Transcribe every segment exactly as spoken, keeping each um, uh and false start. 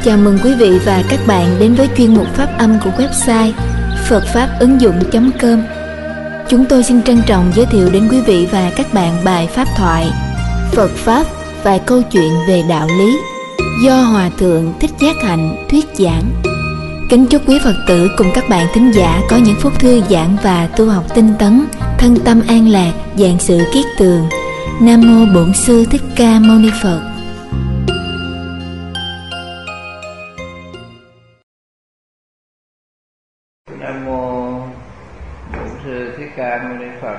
Chào mừng quý vị và các bạn đến với chuyên mục pháp âm của website phật pháp ứng dụng chấm com. Chúng tôi xin trân trọng giới thiệu đến quý vị và các bạn bài pháp thoại Phật Pháp, vài câu chuyện về đạo lý do Hòa Thượng Thích Giác Hạnh thuyết giảng. Kính chúc quý Phật tử cùng các bạn thính giả có những phút thư giãn và tu học tinh tấn, thân tâm an lạc, vạn sự kiết tường. Nam mô Bổn Sư Thích Ca Mâu Ni Phật. Nam mô Bổn Sư Thích Ca Mâu Ni Phật.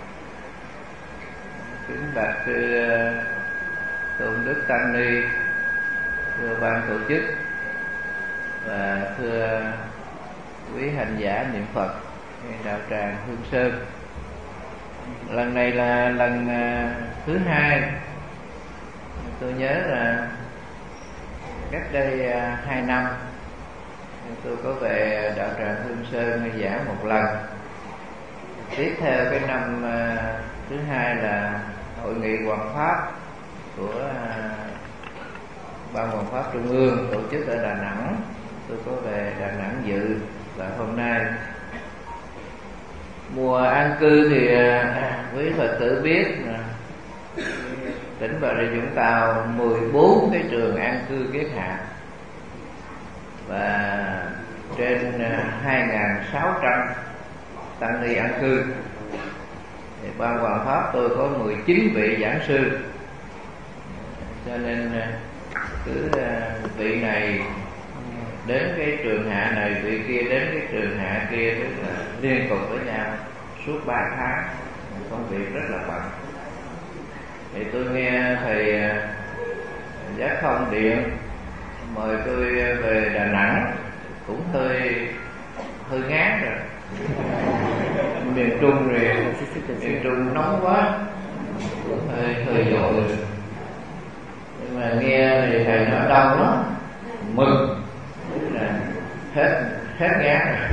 Kính bạch sư Tôn Đức Tăng Ni, thưa ban tổ chức và thưa quý hành giả niệm Phật đạo tràng Hương Sơn. Lần này là lần thứ hai. Tôi nhớ là cách đây hai năm tôi có về đạo tràng Hương Sơn giảng một lần. Tiếp theo cái năm thứ hai là hội nghị Hoằng Pháp của Ban Hoằng Pháp Trung ương tổ chức ở Đà Nẵng. Tôi có về Đà Nẵng dự, và hôm nay mùa an cư thì quý Phật tử biết tỉnh Bà Rịa Vũng Tàu mười bốn cái trường an cư kết hạ và trên hai nghìn sáu trăm tăng ni an cư. Thì Ban Hoằng Pháp tôi có mười chín vị giảng sư, cho nên cứ vị này đến cái trường hạ này, vị kia đến cái trường hạ kia, tức là liên tục với nhau suốt ba tháng, công việc rất là bận. Thì tôi nghe thầy Giác Không điện mời tôi về Đà Nẵng, cũng hơi hơi ngán rồi. Miền Trung rồi, miền Trung nóng quá, cũng hơi hơi dội rồi. Nhưng mà nghe thì thầy nói đông lắm, mừng là hết hết ngán rồi.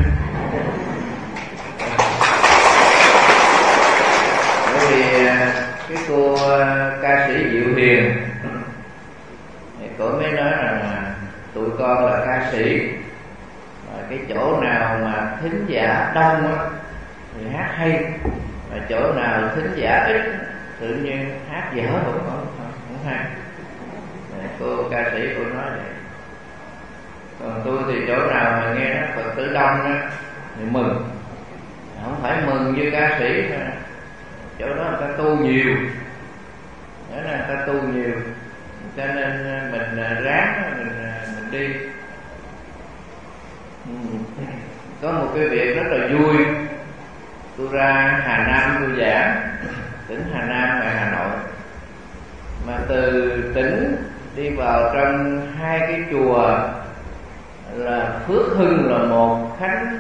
Bởi vì cái cô ca sĩ Diệu Hiền thì cô mới nói rằng tụi con là ca sĩ, và cái chỗ nào mà thính giả đông á thì hát hay, và chỗ nào thính giả ít tự nhiên hát dở không không không hay. Cô ca sĩ cô nói vậy. Còn tôi thì chỗ nào mà nghe nói Phật tử đông á thì mừng, không phải mừng như ca sĩ mà chỗ đó người ta tu nhiều, đó là người ta tu nhiều, cho nên mình ráng mình mình đi. Có một cái việc rất là vui, tôi ra Hà Nam tôi giảng, tỉnh Hà Nam và Hà Nội, mà từ tỉnh đi vào trong hai cái chùa là Phước Hưng là một, Khánh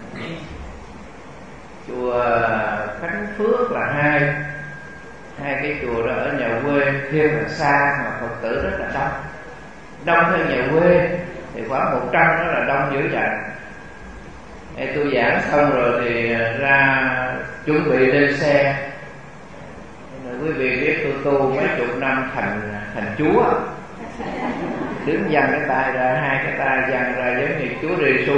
chùa Khánh Phước là hai. Hai cái chùa đó ở nhà quê thiệt là xa mà Phật tử rất là đông. Đông theo nhà quê thì khoảng một trăm đó là đông dữ vậy. Để tôi giảng xong rồi thì ra chuẩn bị lên xe. Quý vị biết tôi tu mấy chục năm thành thành chúa, đứng dang cái tay ra, hai cái tay dang ra giống như Chúa Giêsu.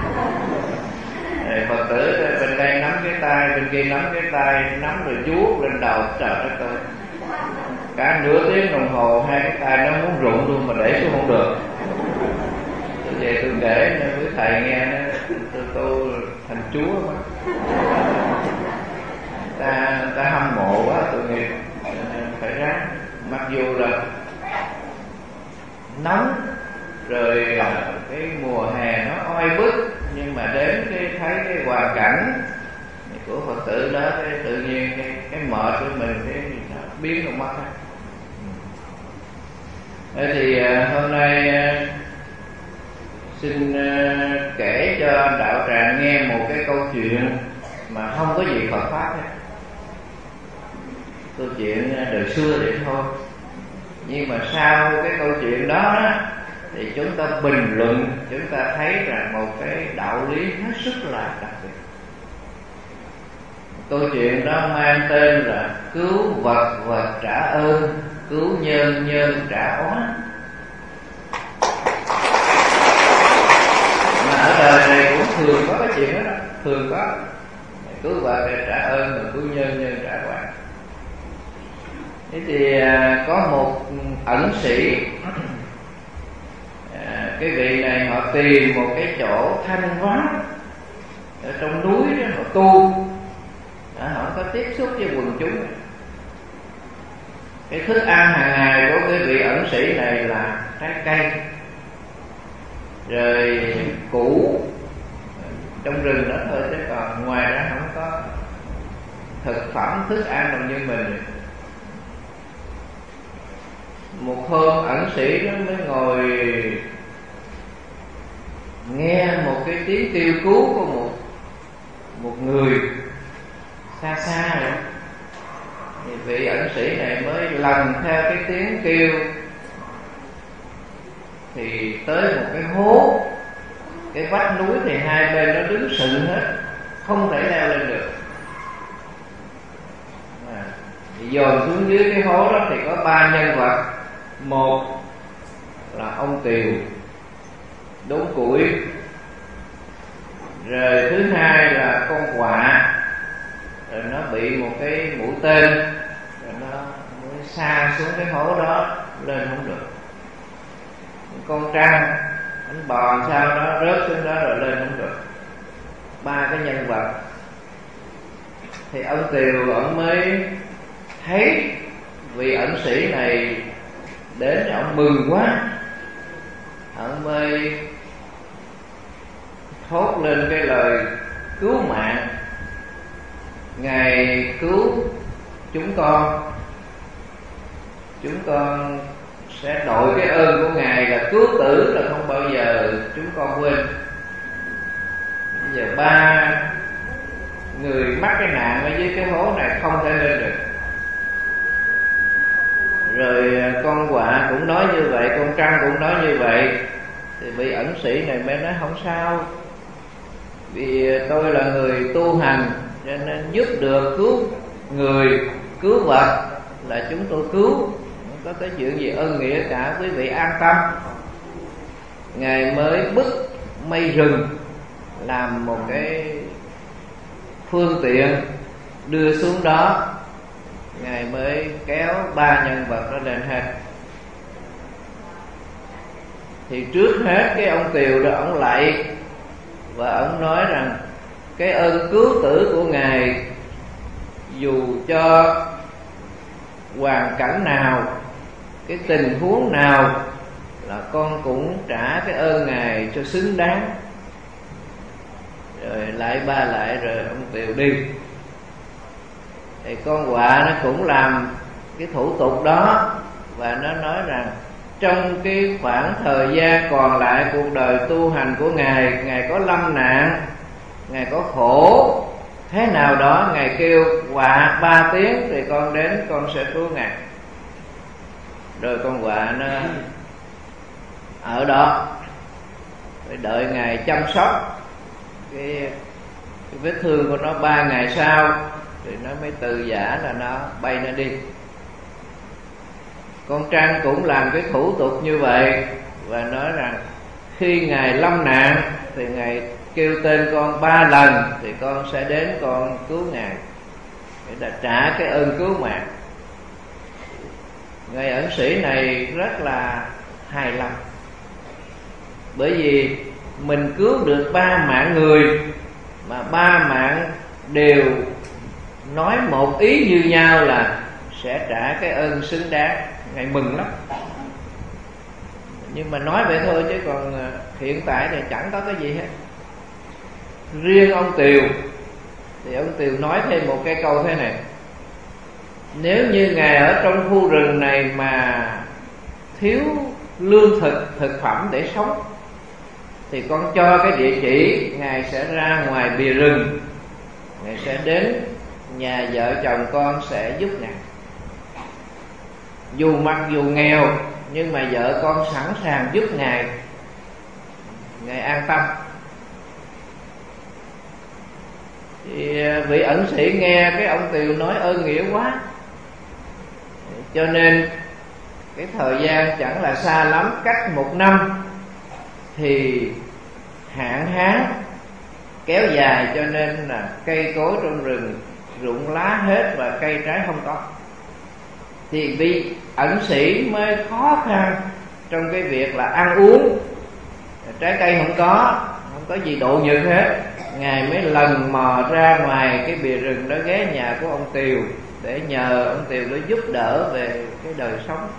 Phật tử bên đây nắm cái tay, bên kia nắm cái tay, nắm rồi vuốt lên đầu. Trời đất ơi, cả nửa tiếng đồng hồ hai cái tay nó muốn rụng luôn mà để xuống không được. Tôi về tôi kể với thầy nghe, tôi tu thành chúa mà ta ta hâm mộ quá, tôi nghĩ phải ráng. Mặc dù là nóng rồi cái mùa hè nó oi bức, nhưng mà đến cái thấy cái hoàn cảnh của Phật tử đó, cái tự nhiên cái, cái mệt của mình cái biến trong mắt. Thế thì hôm nay xin kể cho đạo tràng nghe một cái câu chuyện mà không có gì Phật pháp hết. Câu chuyện đời xưa vậy thôi, nhưng mà sau cái câu chuyện đó thì chúng ta bình luận, chúng ta thấy rằng một cái đạo lý hết sức là đặc biệt. Câu chuyện đó mang tên là cứu vật vật trả ơn, cứu nhân nhân trả oán. thường có cái chuyện đó, đó thường có. Cứu vợ để trả ơn, rồi cứu nhân nhân trả quả. Thế thì à, có một ẩn sĩ, à, cái vị này họ tìm một cái chỗ thanh vắng ở trong núi đó, họ tu, à, họ có tiếp xúc với quần chúng. Cái thức ăn hàng ngày của cái vị ẩn sĩ này là trái cây, rồi củ trong rừng đó thôi, chứ còn ngoài ra không có thực phẩm thức ăn nào như mình. Một hôm ẩn sĩ đó mới ngồi nghe một cái tiếng kêu cứu của một một người xa xa rồi. Thì vị ẩn sĩ này mới lần theo cái tiếng kêu thì tới một cái hố, cái vách núi thì hai bên nó đứng sừng hết, không thể leo lên được. À, thì dồn xuống dưới cái hố đó thì có ba nhân vật. Một là ông Tiều đốn củi, rồi thứ hai là con quạ, rồi nó bị một cái mũi tên, rồi nó mới sa xuống cái hố đó, lên không được. Con trăng anh bò sao đó rớt xuống đó rồi lên không được. Ba cái nhân vật. Thì ông Tiều ông mới thấy vị ẩn sĩ này đến, ông mừng quá, ông mới thốt lên cái lời cứu mạng: Ngài cứu chúng con, chúng con sẽ đội cái ơn của Ngài là cứu tử, là không bao giờ chúng con quên. Bây giờ ba người mắc cái nạn ở dưới cái hố này không thể lên được. Rồi con quạ cũng nói như vậy, con trăng cũng nói như vậy. Thì vị ẩn sĩ này mới nói không sao, vì tôi là người tu hành cho nên giúp được cứu người, cứu vật là chúng tôi cứu, không có cái chuyện gì ân nghĩa cả, quý vị an tâm. Ngài mới bứt mây rừng làm một cái phương tiện đưa xuống đó. Ngài mới kéo ba nhân vật đó lên hết. Thì trước hết cái ông Tiều đó ông lạy và ông nói rằng cái ơn cứu tử của Ngài dù cho hoàn cảnh nào, cái tình huống nào là con cũng trả cái ơn Ngài cho xứng đáng. Rồi lại ba lại rồi ông Tiều đi. Thì con quạ nó cũng làm cái thủ tục đó, và nó nói rằng trong cái khoảng thời gian còn lại cuộc đời tu hành của Ngài, Ngài có lâm nạn, Ngài có khổ thế nào đó, Ngài kêu quạ ba tiếng thì con đến, con sẽ cứu Ngài. Rồi con quạ nó ở đó để đợi Ngài chăm sóc cái, cái vết thương của nó. Ba ngày sau thì nó mới từ giả là nó bay nó đi. Con trăng cũng làm cái thủ tục như vậy và nói rằng khi Ngài lâm nạn thì Ngài kêu tên con ba lần thì con sẽ đến con cứu Ngài để trả cái ơn cứu mạng. Ngài ẩn sĩ này rất là hài lòng, bởi vì mình cứu được ba mạng người mà ba mạng đều nói một ý như nhau là sẽ trả cái ơn xứng đáng. Ngài mừng lắm. Nhưng mà nói vậy thôi, chứ còn hiện tại thì chẳng có cái gì hết. Riêng ông Tiều thì ông Tiều nói thêm một cái câu thế này: nếu như Ngài ở trong khu rừng này mà thiếu lương thực, thực phẩm để sống thì con cho cái địa chỉ, Ngài sẽ ra ngoài bìa rừng, Ngài sẽ đến nhà vợ chồng con sẽ giúp Ngài. Dù mặc dù nghèo nhưng mà vợ con sẵn sàng giúp Ngài, Ngài an tâm. Thì vị ẩn sĩ nghe cái ông Tiều nói ơn nghĩa quá, cho nên cái thời gian chẳng là xa lắm, cách một năm thì hạn hán kéo dài, cho nên là cây cối trong rừng rụng lá hết và cây trái không có. Thì vị ẩn sĩ mới khó khăn trong cái việc là ăn uống, trái cây không có, không có gì độ nhật hết. Ngài mới lần mò ra ngoài cái bìa rừng đó, ghé nhà của ông Tiều để nhờ ông Tiều để giúp đỡ về cái đời sống.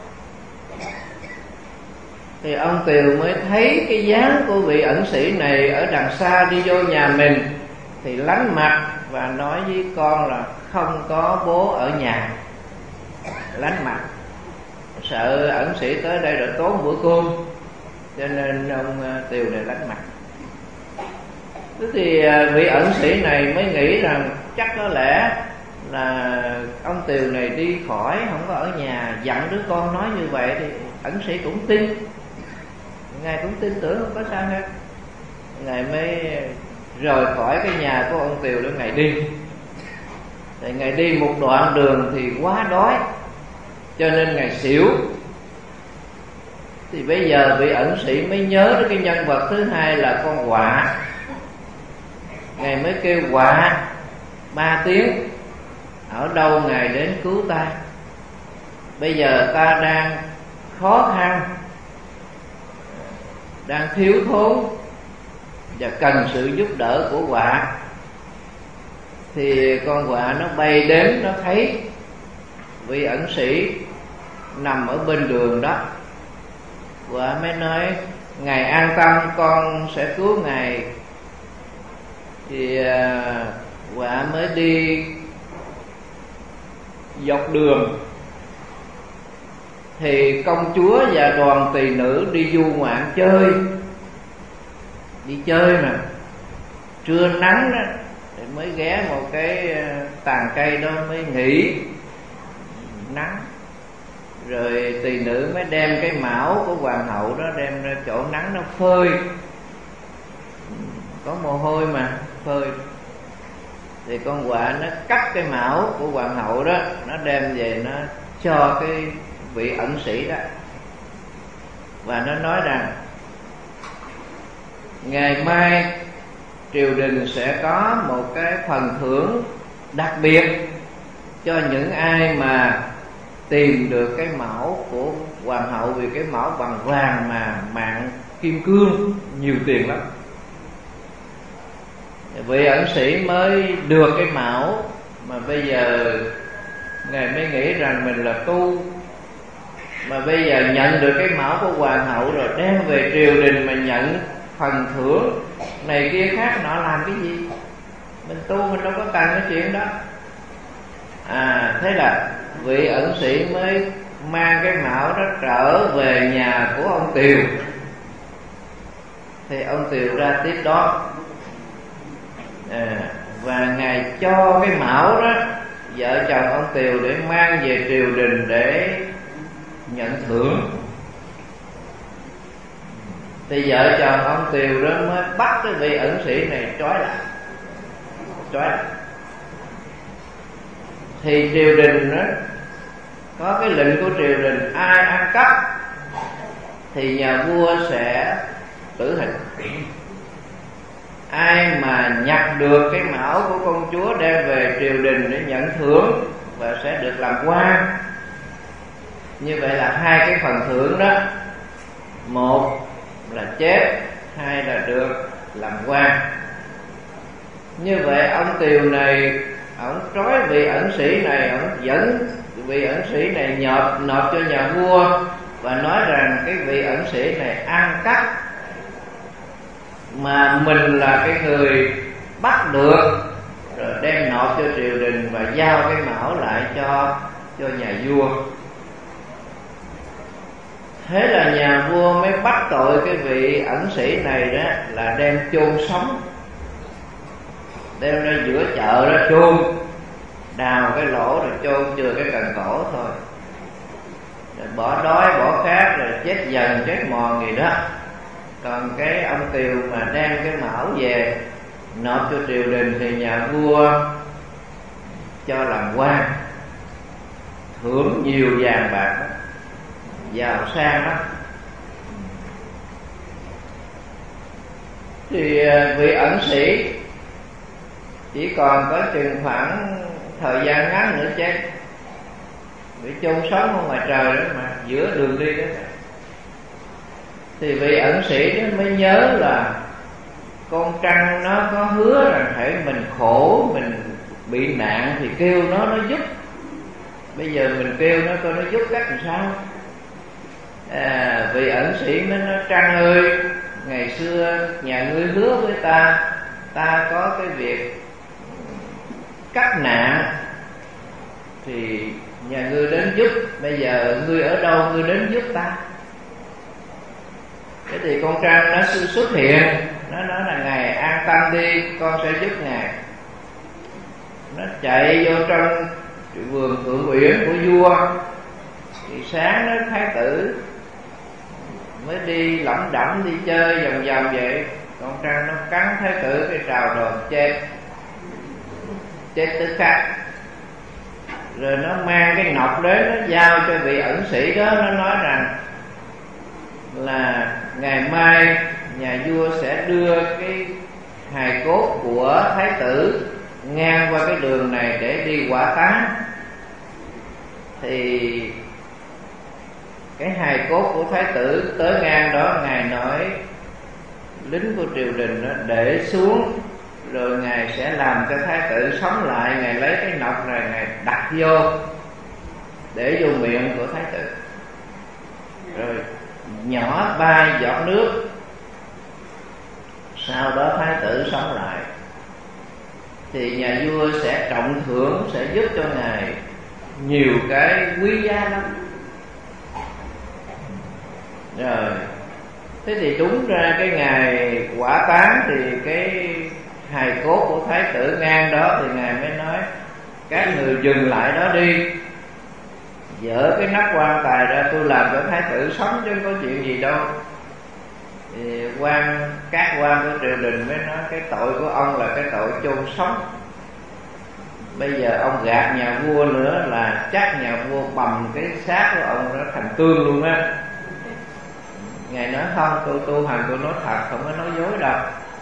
Thì ông Tiều mới thấy cái dáng của vị ẩn sĩ này ở đằng xa đi vô nhà mình, thì lánh mặt và nói với con là không có bố ở nhà. Lánh mặt, sợ ẩn sĩ tới đây rồi tốn bữa cơm, cho nên ông Tiều này lánh mặt. Thế thì vị ẩn sĩ này mới nghĩ rằng chắc có lẽ là ông Tiều này đi khỏi, không có ở nhà, dặn đứa con nói như vậy thì ẩn sĩ cũng tin. Ngài cũng tin tưởng, không có sao hết. Ngài mới rời khỏi cái nhà của ông Tiều để Ngài đi. Thì Ngài đi một đoạn đường thì quá đói, cho nên Ngài xỉu. Thì bây giờ vị ẩn sĩ mới nhớ đến cái nhân vật thứ hai là con quạ. Ngài mới kêu quạ ba tiếng, ở đâu Ngài đến cứu ta. Bây giờ ta đang khó khăn, đang thiếu thốn và cần sự giúp đỡ của quạ. Thì con quạ nó bay đến, nó thấy vị ẩn sĩ nằm ở bên đường đó. Quạ mới nói: Ngài an tâm, con sẽ cứu Ngài. Thì quạ mới đi dọc đường, thì công chúa và đoàn tỳ nữ đi du ngoạn chơi, đi chơi mà trưa nắng đó, thì mới ghé một cái tàn cây đó mới nghỉ nắng. Rồi tỳ nữ mới đem cái mão của hoàng hậu đó đem ra chỗ nắng nó phơi, có mồ hôi mà phơi. Thì con quạ nó cắt cái mão của hoàng hậu đó, nó đem về nó cho cái vị ẩn sĩ đó, và nó nói rằng ngày mai triều đình sẽ có một cái phần thưởng đặc biệt cho những ai mà tìm được cái mão của hoàng hậu, vì cái mão bằng vàng mà mạng kim cương, nhiều tiền lắm. Vị ẩn sĩ mới được cái mão, mà bây giờ Ngài mới nghĩ rằng mình là tu, mà bây giờ nhận được cái mão của hoàng hậu rồi đem về triều đình mà nhận phần thưởng này kia khác nọ làm cái gì? Mình tu mình đâu có cần cái chuyện đó. À thế là vị ẩn sĩ mới mang cái mão đó trở về nhà của ông Tiều. Thì ông Tiều ra tiếp đó, à, và Ngài cho cái mão đó vợ chồng ông Tiều để mang về triều đình để nhận thưởng. Thì vợ chồng ông Tiều đó mới bắt cái vị ẩn sĩ này trói lại, trói lại. Thì triều đình đó có cái lệnh của triều đình, ai ăn cắp thì nhà vua sẽ tử hình. Ai mà nhặt được cái mão của công chúa đem về triều đình để nhận thưởng và sẽ được làm quan. Như vậy là hai cái phần thưởng đó, một là chết, hai là được làm quan. Như vậy ông Tiều này, ông trói vị ẩn sĩ này, ông dẫn vị ẩn sĩ này nộp nộp cho nhà vua và nói rằng cái vị ẩn sĩ này ăn cắp, mà mình là cái người bắt được rồi đem nộp cho triều đình và giao cái mão lại cho cho nhà vua. Thế là nhà vua mới bắt tội cái vị ẩn sĩ này đó là đem chôn sống, đem ra giữa chợ đó chôn, đào cái lỗ rồi chôn chừa cái cần cổ thôi, rồi bỏ đói bỏ khát rồi chết dần chết mòn gì đó. Còn cái ông Tiều mà đem cái mão về nộp cho triều đình thì nhà vua cho làm quan, thưởng nhiều vàng bạc đó, giàu sang đó. Thì vị ẩn sĩ chỉ còn có chừng khoảng thời gian ngắn nữa chết, bị chôn sống ở ngoài trời đó mà, giữa đường đi đó. Thì vị ẩn sĩ đó mới nhớ là con trăng nó có hứa rằng hãy mình khổ, mình bị nạn thì kêu nó nó giúp. Bây giờ mình kêu nó coi nó giúp cách làm sao. À, vị ẩn sĩ mới nói: Trăng ơi, ngày xưa nhà ngươi hứa với ta, ta có cái việc cắt nạn thì nhà ngươi đến giúp. Bây giờ ngươi ở đâu, ngươi đến giúp ta. Thế thì con trăng nó xuất hiện, nó nói là ngài an tâm đi, con sẽ giúp ngài. Nó chạy vô trong vườn Phượng Uyển của vua. Thì sáng đó thái tử mới đi lẩm đẩm đi chơi vòng vòng vậy, con trăng nó cắn thái tử cái trào đòn chết, chết tức khắc. Rồi nó mang cái nọc đến, nó giao cho vị ẩn sĩ đó. Nó nói rằng là ngày mai nhà vua sẽ đưa cái hài cốt của thái tử ngang qua cái đường này để đi hỏa táng. Thì cái hài cốt của thái tử tới ngang đó, ngài nói lính của triều đình đó để xuống, rồi ngài sẽ làm cho thái tử sống lại. Ngài lấy cái nọc này, ngài đặt vô, để vô miệng của thái tử, rồi nhỏ ba giọt nước. Sau đó thái tử sống lại thì nhà vua sẽ trọng thưởng, sẽ giúp cho ngài nhiều cái quý giá lắm. Rồi thế thì đúng ra cái ngày hỏa táng thì cái hài cốt của thái tử ngang đó, thì ngài mới nói: các người dừng lại đó đi, dỡ cái nắp quan tài ra, tôi làm cho thái tử sống chứ không có chuyện gì đâu. Thì quan các quan của triều đình mới nói: cái tội của ông là cái tội chôn sống. Bây giờ ông gạt nhà vua nữa là chắc nhà vua bầm cái xác của ông nó thành tương luôn á. Ngài nói: không, tôi tu hành tôi nói thật, không có nói dối đâu.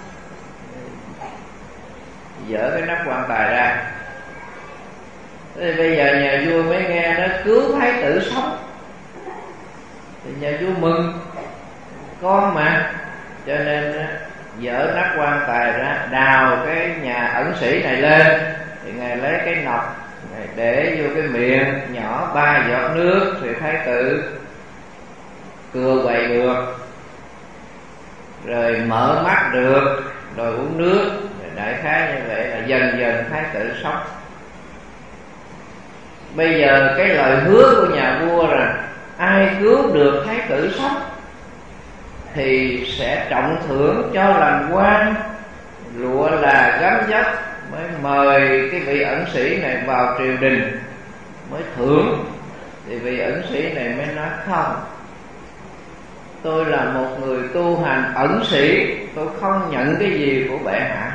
Dỡ cái nắp quan tài ra. Thế bây giờ nhà vua mới nghe nó cứu thái tử sống, thì nhà vua mừng con mà, cho nên dỡ nắp quan tài ra, đào cái nhà ẩn sĩ này lên. Thì ngài lấy cái nọc ngài để vô cái miệng, nhỏ ba giọt nước, thì thái tử cưa quậy được, rồi mở mắt được, rồi uống nước. Đại khái như vậy là dần dần thái tử sống. Bây giờ cái lời hứa của nhà vua rằng ai cứu được thái tử sống thì sẽ trọng thưởng cho làm quan, lụa là gấm vóc. Mới mời cái vị ẩn sĩ này vào triều đình mới thưởng. Thì vị ẩn sĩ này mới nói: không, tôi là một người tu hành ẩn sĩ, tôi không nhận cái gì của bệ hạ,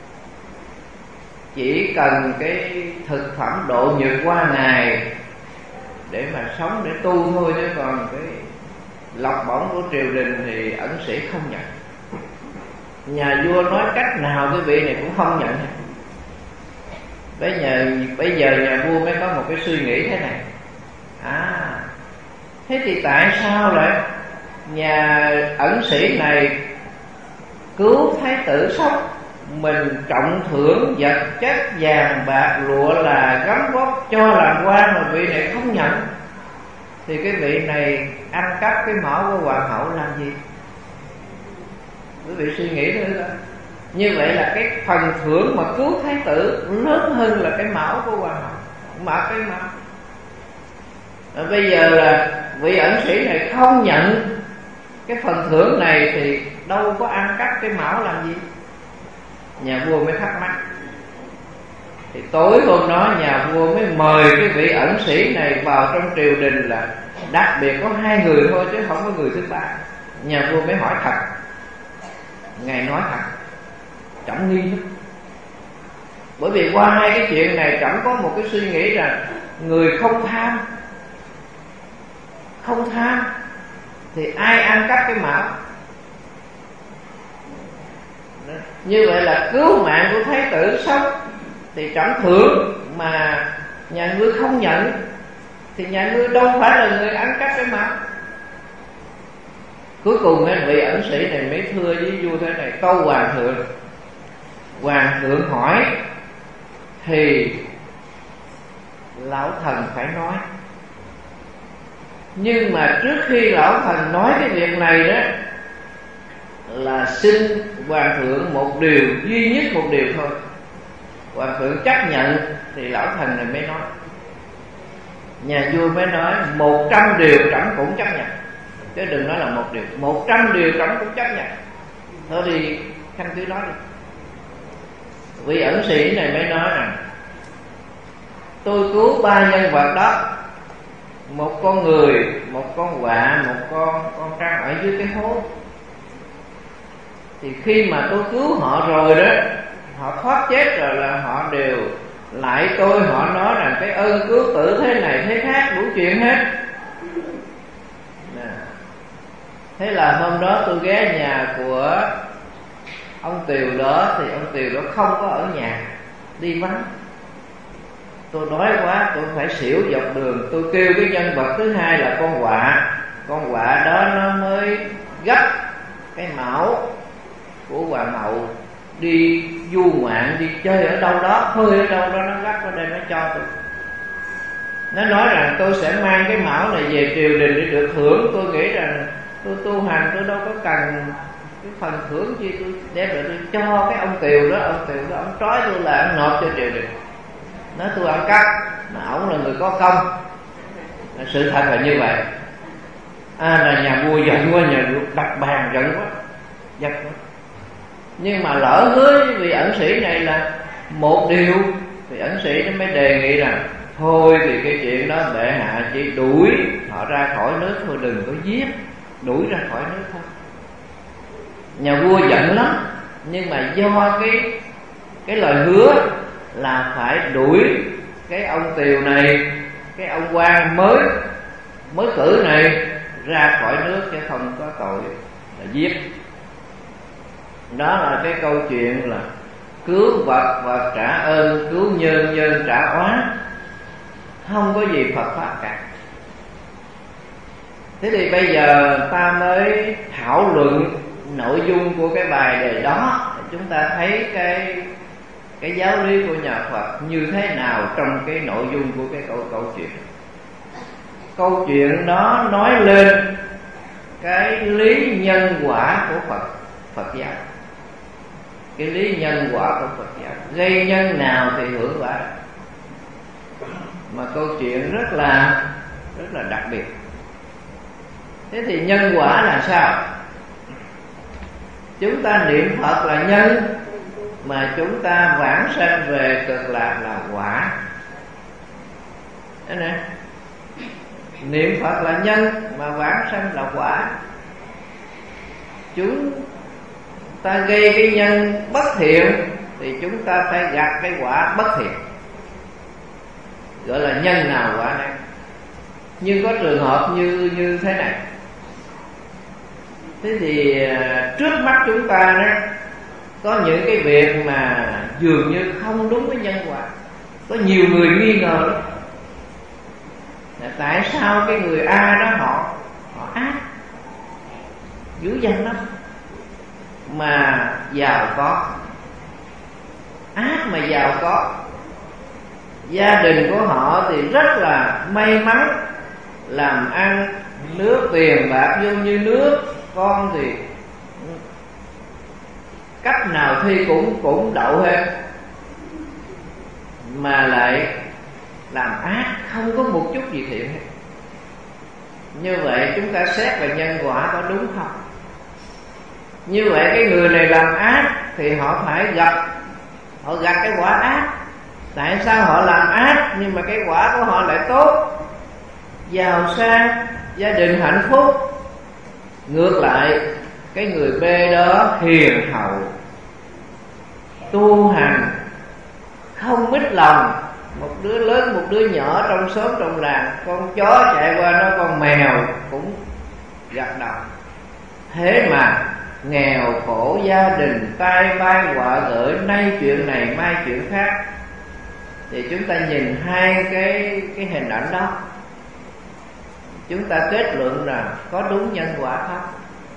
chỉ cần cái thực phẩm độ nhược qua ngày để mà sống, để tu thôi, chứ còn cái lộc bổng của triều đình thì ẩn sĩ không nhận. Nhà vua nói cách nào cái vị này cũng không nhận. Bây giờ, bây giờ nhà vua mới có một cái suy nghĩ thế này: à, thế thì tại sao lại nhà ẩn sĩ này cứu thái tử sống, mình trọng thưởng vật chất vàng bạc lụa là gấm vóc cho làm quan, mà vị này không nhận, thì cái vị này ăn cắp cái mỏ của hoàng hậu làm gì? Quý vị suy nghĩ nữa đó. Như vậy là cái phần thưởng mà cứu thái tử lớn hơn là cái mão của hoàng hậu, mã cái mão. Rồi bây giờ là vị ẩn sĩ này không nhận cái phần thưởng này thì đâu có ăn cắp cái mão làm gì? Nhà vua mới thắc mắc. Thì tối hôm đó nhà vua mới mời cái vị ẩn sĩ này vào trong triều đình, là đặc biệt có hai người thôi chứ không có người thứ ba. Nhà vua mới hỏi thật. Ngài nói thật, Trẫm nghi nhất. Bởi vì qua hai cái chuyện này Trẫm có một cái suy nghĩ rằng người không tham, không tham thì ai ăn cắp cái mão? Như vậy là cứu mạng của thái tử sống thì trọng thưởng mà nhà ngươi không nhận thì nhà ngươi đâu phải là người ăn cắp cái mão. Cuối cùng cái vị ẩn sĩ này mới thưa với vua thế này: câu hoàng thượng, hoàng thượng hỏi thì lão thần phải nói, nhưng mà trước khi lão thần nói cái việc này đó là xin hoàng thượng một điều, duy nhất một điều thôi. Hoàng thượng chấp nhận thì lão thần này mới nói. Nhà vua mới nói: một trăm điều trẫm cũng chấp nhận, chứ đừng nói là một điều, một trăm điều trẫm cũng chấp nhận. Thôi thì căn cứ nói đi. Vị ẩn sĩ này mới nói rằng: tôi cứu ba nhân vật đó, một con người, một con quạ, một con con trăng ở dưới cái hố. Thì khi mà tôi cứu họ rồi đó, họ thoát chết rồi là họ đều lại tôi, họ nói rằng cái ơn cứu tử thế này thế khác, đủ chuyện hết. Nè. Thế là hôm đó tôi ghé nhà của ông Tiều đó, thì ông Tiều đó không có ở nhà, đi vắng. Tôi đói quá, tôi phải xỉu dọc đường. Tôi kêu cái nhân vật thứ hai là con quạ. Con quạ đó nó mới gấp cái mão của hoàng hậu đi du ngoạn, đi chơi ở đâu đó, hơi ở đâu đó, nó gấp ở đây nó cho tôi. Nó nói rằng tôi sẽ mang cái mão này về triều đình để được thưởng. Tôi nghĩ rằng tôi tu hành, tôi đâu có cần cái phần thưởng gì, tôi đem lại tôi cho cái ông Tiều đó. Ông Tiều đó ông trói tôi là ông nộp cho triều đình, nói tôi ăn cắp, mà ổng là người có công. Sự thật là như vậy. À, là nhà vua giận quá, nhà vua đặt bàn giận quá, giật quá. Nhưng mà lỡ hứa với vị ẩn sĩ này là một điều, thì ẩn sĩ nó mới đề nghị rằng thôi thì cái chuyện đó bệ hạ chỉ đuổi họ ra khỏi nước thôi, đừng có giết, đuổi ra khỏi nước thôi. Nhà vua giận lắm, nhưng mà do cái cái lời hứa là phải đuổi cái ông Tiều này, cái ông quan mới mới cử này ra khỏi nước, chứ không có tội là giết. Đó là cái câu chuyện là cứu vật vật trả ơn, cứu nhân nhân trả oán, không có gì Phật pháp cả. Thế thì bây giờ ta mới thảo luận nội dung của cái bài đề đó, chúng ta thấy cái cái giáo lý của nhà Phật như thế nào trong cái nội dung của cái câu câu chuyện. Câu chuyện đó nói lên cái lý nhân quả của Phật Phật giáo. Cái lý nhân quả của Phật giáo, gây nhân nào thì hưởng quả. Mà câu chuyện rất là rất là đặc biệt. Thế thì nhân quả là sao? Chúng ta niệm Phật là nhân, mà chúng ta vãng sanh về cực lạc là quả. Thế này, niệm Phật là nhân mà vãng sanh là quả. Chúng ta gây cái nhân bất thiện thì chúng ta phải gặt cái quả bất thiện, gọi là nhân nào quả này. Nhưng có trường hợp như như thế này. Thế thì trước mắt chúng ta đó có những cái việc mà dường như không đúng với nhân quả. Có nhiều người nghi ngờ đó, là tại sao cái người A đó họ họ ác dữ dằn lắm mà giàu có, ác mà giàu có. Gia đình của họ thì rất là may mắn, làm ăn nước tiền bạc vô như nước, con thì cách nào thi cũng cũng đậu hết, mà lại làm ác, không có một chút gì thiện hết. Như vậy chúng ta xét về nhân quả có đúng không? Như vậy cái người này làm ác thì họ phải gặp, họ gặp cái quả ác. Tại sao họ làm ác nhưng mà cái quả của họ lại tốt, giàu sang, gia đình hạnh phúc? Ngược lại, cái người B đó hiền hậu, tu hành, không mít lòng, một đứa lớn một đứa nhỏ trong xóm trong làng, con chó chạy qua nó, con mèo cũng gật đầu. Thế mà nghèo khổ, gia đình tai bay họa gởi, nay chuyện này mai chuyện khác, thì chúng ta nhìn hai cái cái hình ảnh đó, chúng ta kết luận rằng có đúng nhân quả không?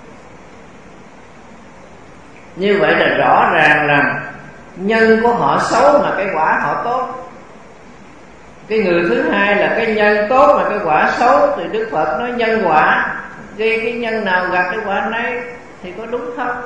Như vậy là rõ ràng là nhân của họ xấu mà cái quả họ tốt. Cái người thứ hai là cái nhân tốt mà cái quả xấu, thì Đức Phật nói nhân quả, gây cái nhân nào gặp cái quả nấy, thì có đúng không?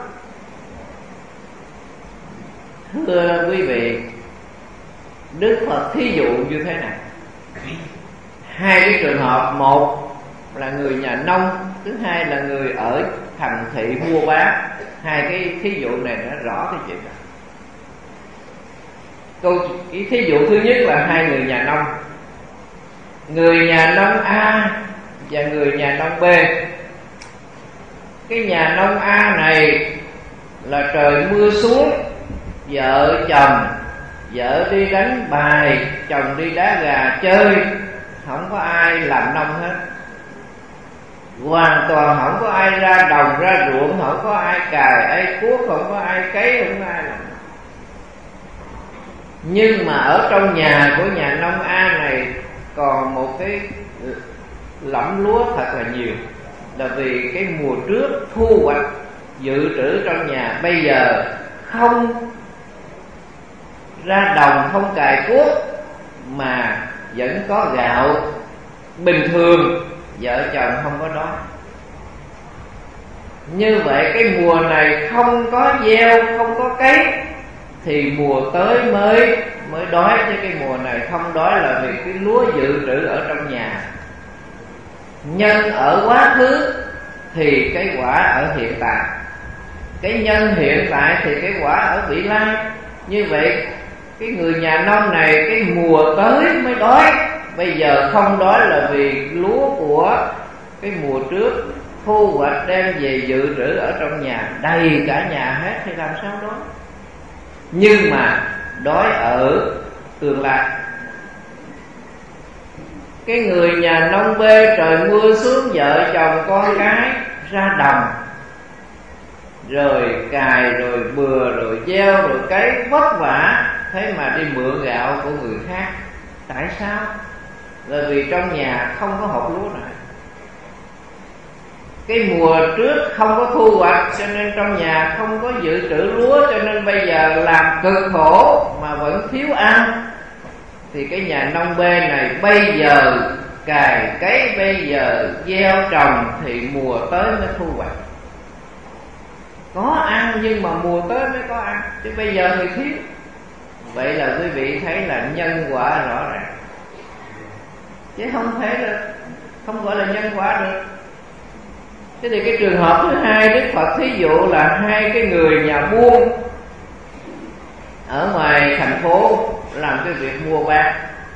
Thưa quý vị, Đức Phật thí dụ như thế này. Hai cái trường hợp, một là người nhà nông, thứ hai là người ở thành thị mua bán. Hai cái thí dụ này nó rõ cái chuyện đó. Câu cái thí dụ thứ nhất là hai người nhà nông. Người nhà nông A và người nhà nông B. Cái nhà nông A này là trời mưa xuống, vợ chồng, vợ đi đánh bài, chồng đi đá gà chơi, không có ai làm nông hết. Hoàn toàn không có ai ra đồng ra ruộng, không có ai cày ai cuốc, không có ai cấy, không có ai làm. Nhưng mà ở trong nhà của nhà nông A này còn một cái lẫm lúa thật là nhiều, là vì cái mùa trước thu hoạch dự trữ trong nhà, bây giờ không ra đồng, không cày cuốc mà vẫn có gạo. Bình thường vợ chồng không có đói. Như vậy cái mùa này không có gieo, không có cấy, thì mùa tới mới mới đói. Chứ cái mùa này không đói là vì cái lúa dự trữ ở trong nhà. Nhân ở quá khứ thì cái quả ở hiện tại. Cái nhân hiện tại thì cái quả ở vị lai. Như vậy cái người nhà nông này cái mùa tới mới đói, bây giờ không đói là vì lúa của cái mùa trước thu hoạch đem về dự trữ ở trong nhà, đầy cả nhà hết, thì làm sao đói? Nhưng mà đói ở tương lai. Cái người nhà nông B trời mưa xuống, vợ chồng con cái ra đồng, rồi cài, rồi bừa, rồi gieo, rồi cấy vất vả, thế mà đi mượn gạo của người khác. Tại sao? Là vì trong nhà không có hột lúa này. Cái mùa trước không có thu hoạch, cho nên trong nhà không có dự trữ lúa, cho nên bây giờ làm cực khổ mà vẫn thiếu ăn. Thì cái nhà nông B này bây giờ cày cấy, bây giờ gieo trồng, thì mùa tới mới thu hoạch. Có ăn nhưng mà mùa tới mới có ăn, chứ bây giờ thì thiếu. Vậy là quý vị thấy là nhân quả rõ ràng, chứ không thể được, không gọi là nhân quả được. Thế thì cái trường hợp thứ hai Đức Phật thí dụ là hai cái người nhà buôn ở ngoài thành phố làm cái việc mua bán.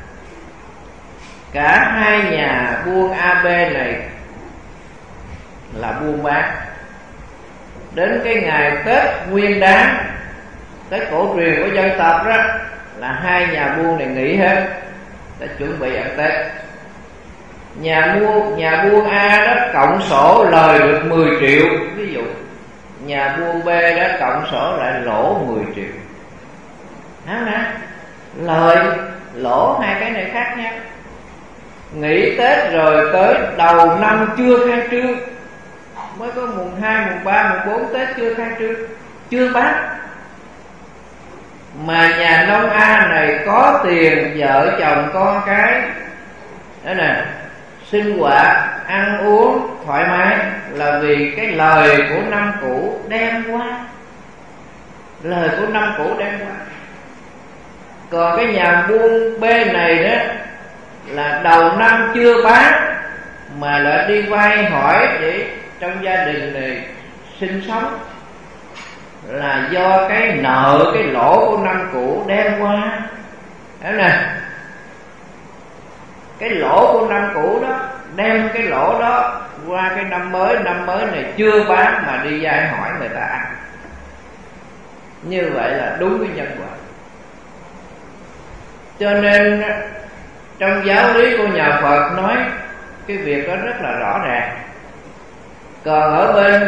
Cả hai nhà buôn A B này là buôn bán. Đến cái ngày Tết Nguyên Đán, Tết cổ truyền của dân tộc đó, là hai nhà buôn này nghỉ hết để chuẩn bị ăn Tết. Nhà mua nhà buôn A đó cộng sổ lời được mười triệu, ví dụ. Nhà buôn B đó cộng sổ lại lỗ mười triệu. Hả hả? Lời lỗ hai cái này khác nhau. Nghỉ Tết rồi tới đầu năm chưa khai trương, mới có mùng hai, mùng ba, mùng bốn Tết chưa khai trương, chưa bán. Mà nhà nông A này có tiền, vợ chồng con cái đó nè, sinh hoạt ăn uống thoải mái, là vì cái lời của năm cũ đem qua. Lời của năm cũ đem qua. Còn cái nhà buôn B này đó là đầu năm chưa bán mà lại đi vay hỏi để trong gia đình này sinh sống, là do cái nợ, cái lỗ của năm cũ đem qua. Đấy nè, cái lỗ của năm cũ đó, đem cái lỗ đó qua cái năm mới. Năm mới này chưa bán mà đi vay hỏi người ta ăn. Như vậy là đúng với nhân quả. Cho nên trong giáo lý của nhà Phật nói cái việc đó rất là rõ ràng. Còn ở bên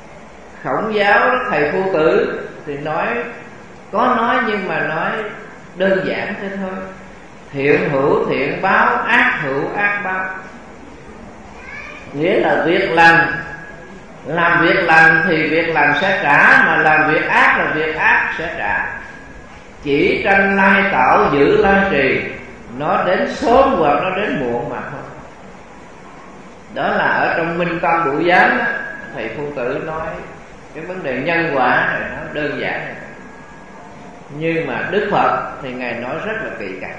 Khổng giáo, thầy Phu Tử thì nói, có nói nhưng mà nói đơn giản thế thôi. Thiện hữu thiện báo, ác hữu ác báo. Nghĩa là việc lành, làm việc lành thì việc lành sẽ trả, mà làm việc ác là việc ác sẽ trả. Chỉ tranh lai tạo giữ lai trì, nó đến sớm hoặc nó đến muộn mà thôi. Đó là ở trong Minh Tâm Bộ Giám đó, thầy Phu Tử nói cái vấn đề nhân quả này nó đơn giản này. Nhưng mà Đức Phật thì Ngài nói rất là kỳ càng.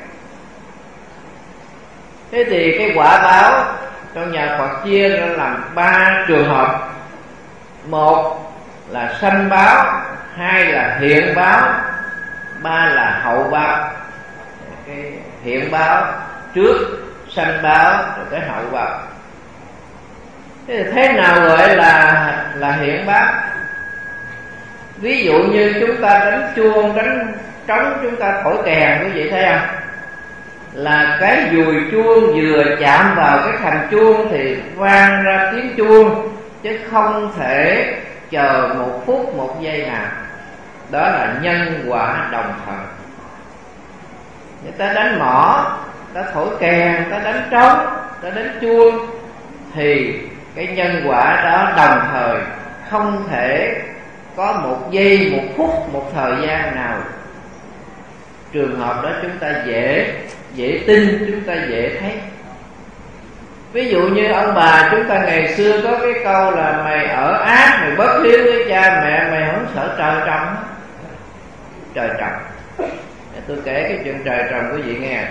Thế thì cái quả báo trong nhà Phật chia ra làm ba trường hợp. Một là sanh báo, hai là hiện báo, ba là hậu báo. Cái hiện báo trước, sanh báo rồi tới hậu báo. Thế, thế nào gọi là là hiện báo? Ví dụ như chúng ta đánh chuông, đánh trống, chúng ta thổi kèn, quý vị thấy không? Là cái dùi chuông vừa chạm vào cái thành chuông thì vang ra tiếng chuông, chứ không thể chờ một phút một giây nào. Đó là nhân quả đồng thời. Người ta đánh mõ, ta thổi kèn, ta đánh trống, ta đánh chuông, thì cái nhân quả đó đồng thời, không thể có một giây, một phút, một thời gian nào. Trường hợp đó chúng ta dễ dễ tin, chúng ta dễ thấy. Ví dụ như ông bà chúng ta ngày xưa có cái câu là mày ở ác, mày bất hiếu với cha mẹ, mày không sợ trời trồng. Trời trồng, tôi kể cái chuyện trời trồng quý vị nghe.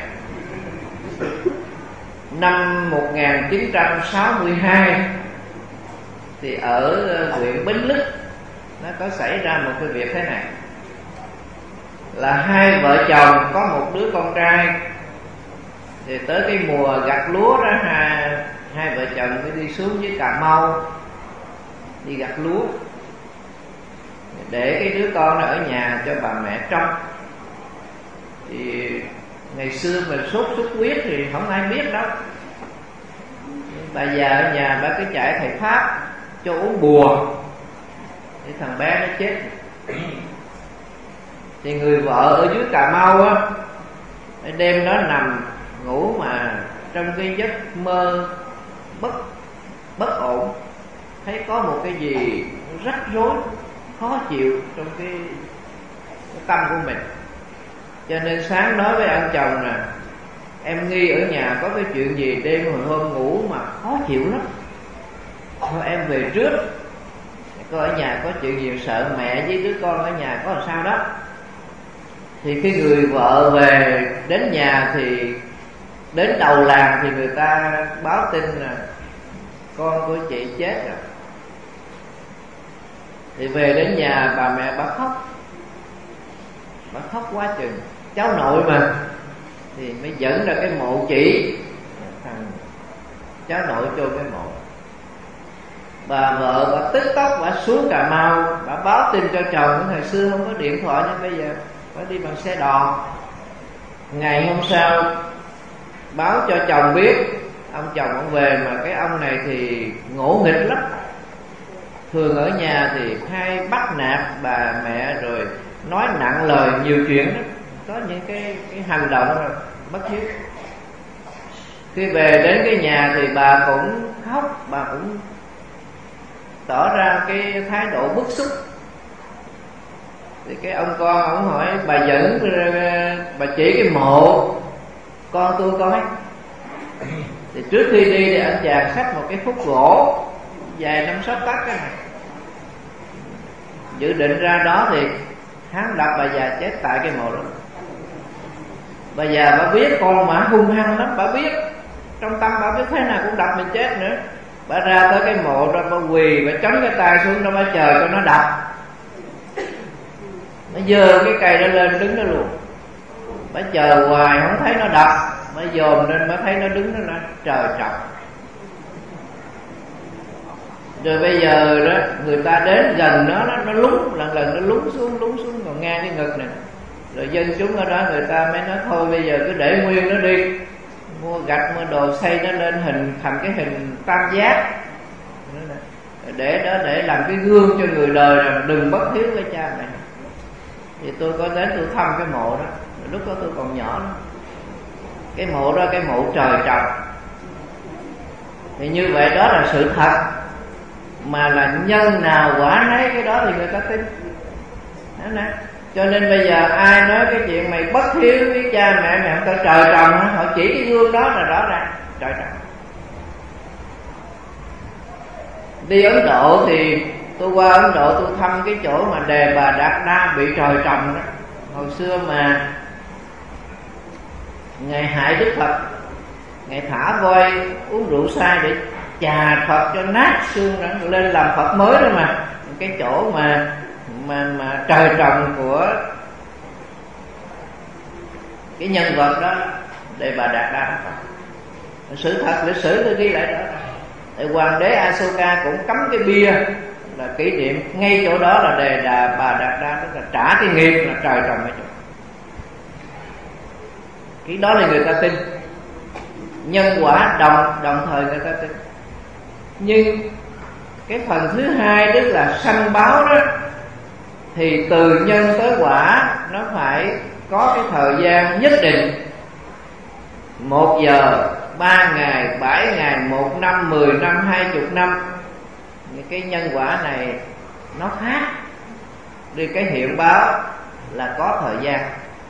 Năm một nghìn chín trăm sáu mươi hai thì ở huyện Bến Lức nó có xảy ra một cái việc thế này. Là hai vợ chồng có một đứa con trai, thì tới cái mùa gặt lúa đó, hai, hai vợ chồng mới đi xuống dưới Cà Mau đi gặt lúa, để cái đứa con nó ở nhà cho bà mẹ trông. Thì ngày xưa mình sốt xuất huyết thì không ai biết đâu. Bà già ở nhà bà cứ chạy thầy Pháp cho uống bùa, thì thằng bé nó chết. Thì người vợ ở dưới Cà Mau á, đêm đó nằm ngủ mà trong cái giấc mơ bất bất ổn, thấy có một cái gì rắc rối, khó chịu trong cái, cái tâm của mình. Cho nên sáng nói với ông chồng nè, em nghi ở nhà có cái chuyện gì, đêm hồi hôm ngủ mà khó chịu lắm, thôi em về trước, có ở nhà có chuyện gì, sợ mẹ với đứa con ở nhà có làm sao đó. Thì khi người vợ về đến nhà thì đến đầu làng thì người ta báo tin là con của chị chết rồi. Thì về đến nhà bà mẹ bà khóc, bà khóc quá chừng. Cháu nội mà, thì mới dẫn ra cái mộ chỉ, thằng cháu nội chôn cái mộ. Bà vợ bà tức tốc bà xuống Cà Mau, bà báo tin cho chồng. Hồi xưa không có điện thoại nhưng bây giờ bà đi bằng xe đò. Ngày hôm sau báo cho chồng biết. Ông chồng ông về mà cái ông này thì ngỗ nghịch lắm. Thường ở nhà thì hay bắt nạt bà mẹ, rồi nói nặng lời nhiều chuyện đó. Có những cái, cái hành động bất hiếu. Khi về đến cái nhà thì bà cũng khóc, bà cũng tỏ ra cái thái độ bức xúc. Thì cái ông con ông hỏi bà dẫn, bà chỉ cái mộ con tôi coi. Thì trước khi đi thì anh chàng xách một cái phúc gỗ dài năm sáu tấc cái này, dự định ra đó thì hắn đập bà già chết tại cái mộ đó. Bà già bà biết con mà hung hăng lắm, bà biết trong tâm bà biết thế nào cũng đập mình chết nữa. Bà ra tới cái mộ đó, bà quỳ, bà chống cái tay xuống đó, bà chờ cho nó đập. Nó giơ cái cây đó lên đứng đó luôn. Bà chờ hoài không thấy nó đập, bà dòm lên bà thấy nó đứng đó, nó trời trọc. Rồi bây giờ đó người ta đến gần nó, nó, nó lúng, lần lần nó lúng xuống, lúng xuống còn ngang cái ngực này. Rồi dân chúng ở đó người ta mới nói thôi bây giờ cứ để nguyên nó đi, mua gạch mua đồ xây nó lên hình thành cái hình tam giác, để đó để làm cái gương cho người đời rằng đừng bất hiếu với cha mẹ. Thì tôi có đến tôi thăm cái mộ đó, Lúc đó tôi còn nhỏ lắm. Cái mộ đó cái mộ trời trồng. Thì như vậy đó là sự thật, mà là nhân nào quả nấy, cái đó thì người ta tin. Đó. Cho nên bây giờ ai nói cái chuyện mày bất hiếu với cha mẹ mày không có trời trồng, họ chỉ cái gương đó là rõ ràng trời trồng. Đi Ấn Độ thì tôi qua Ấn Độ tôi thăm cái chỗ mà Đề Bà Đạt Đa bị trời trồng đó. Hồi xưa mà Ngài hại Đức Phật, Ngài thả voi uống rượu sai để chà Phật cho nát xương lên làm Phật mới đó mà. Cái chỗ mà mà mà trời trồng của cái nhân vật đó Đề Bà Đạt Đa, sự thật lịch sử tôi ghi lại đó. Thì Hoàng đế Asoka cũng cấm cái bia là kỷ niệm ngay chỗ đó là Đề Đà Bà Đạt Đa, tức là trả cái nghiệp là trời trồng ở chỗ. Cái đó là người ta tin, nhân quả đồng đồng thời người ta tin. Nhưng cái phần thứ hai tức là sanh báo đó, thì từ nhân tới quả nó phải có cái thời gian nhất định. Một giờ, ba ngày, bảy ngày, một năm, mười năm, hai chục năm. Những cái nhân quả này nó khác. Đi cái hiện báo là có thời gian.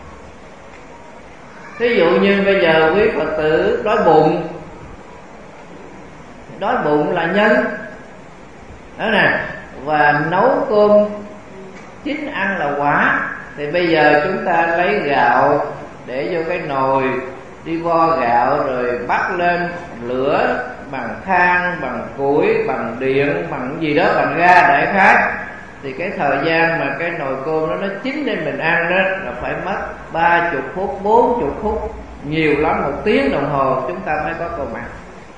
Thí dụ như bây giờ quý Phật tử đói bụng, đói bụng là nhân đó nè, và nấu cơm chín ăn là quả. Thì bây giờ chúng ta lấy gạo để vô cái nồi, đi vo gạo rồi bắt lên lửa bằng than, bằng củi, bằng điện, bằng gì đó, bằng ga đại khái. Thì cái thời gian mà cái nồi cơm đó nó chín lên mình ăn đó là phải mất ba chục phút, bốn chục phút, nhiều lắm một tiếng đồng hồ chúng ta mới có cơm ăn.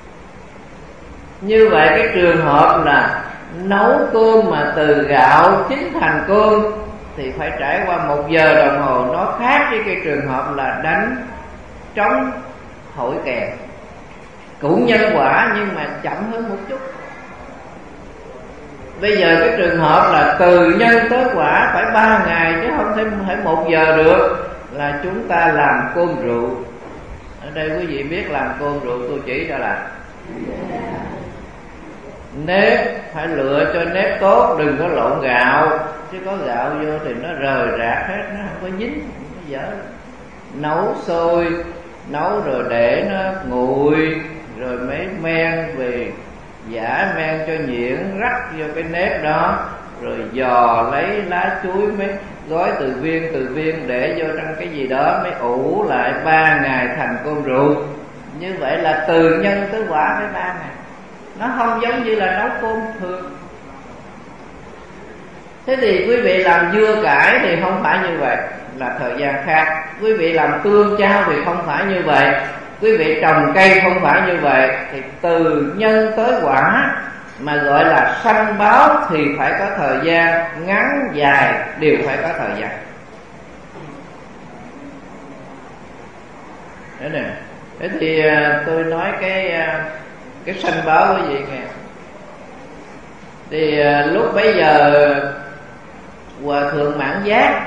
Như vậy cái trường hợp là nấu cơm mà từ gạo chín thành cơm thì phải trải qua một giờ đồng hồ. Nó khác với cái trường hợp là đánh trống thổi kèn, cũng nhân quả nhưng mà chậm hơn một chút. Bây giờ cái trường hợp là từ nhân tới quả phải ba ngày chứ không thể phải một giờ được, là chúng ta làm cơm rượu. Ở đây quý vị biết làm cơm rượu tôi chỉ ra là nếp phải lựa cho nếp tốt, đừng có lộn gạo, chứ có gạo vô thì nó rời rạc hết, nó không có dính, không có dở. Nấu sôi, nấu rồi để nó nguội, rồi mấy men về giả men cho nhuyễn, rắc vô cái nếp đó, rồi dò lấy lá chuối mới gói từ viên từ viên để vô trong cái gì đó, mới ủ lại ba ngày thành cơm rượu. Như vậy là từ nhân tới quả phải ba ngày. Nó không giống như là nấu cơm thường. Thế thì quý vị làm dưa cải thì không phải như vậy, là thời gian khác. Quý vị làm tương chao thì không phải như vậy. Quý vị trồng cây không phải như vậy. Thì từ nhân tới quả mà gọi là sanh báo thì phải có thời gian, ngắn dài đều phải có thời gian. Thế nè. Thế thì tôi nói cái cái sanh báo quý vị nghe. Thì lúc bấy giờ Hòa thượng Mãn Giác,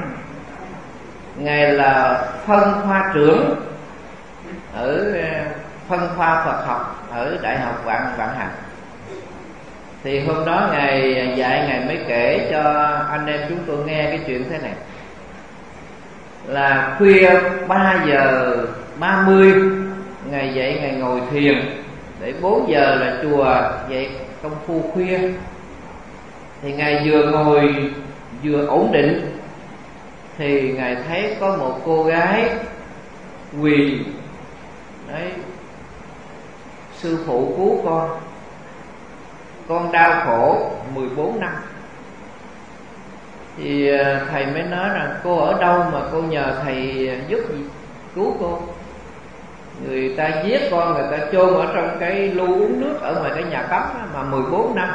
ngài là phân khoa trưởng ở phân khoa Phật học ở Đại học Vạn Vạn Hạnh. Thì hôm đó ngài dạy, ngài mới kể cho anh em chúng tôi nghe cái chuyện thế này. Là khuya ba giờ ba mươi ngài dậy, ngài ngồi thiền để bốn giờ là chùa dậy công phu khuya. Thì ngài vừa ngồi vừa ổn định thì ngài thấy có một cô gái quỳ đấy: sư phụ cứu con, con đau khổ mười bốn năm. Thì thầy mới nói rằng cô ở đâu mà cô nhờ thầy giúp gì cứu cô? Người ta giết con, người ta chôn ở trong cái lu uống nước ở ngoài cái nhà tắm mà mười bốn năm.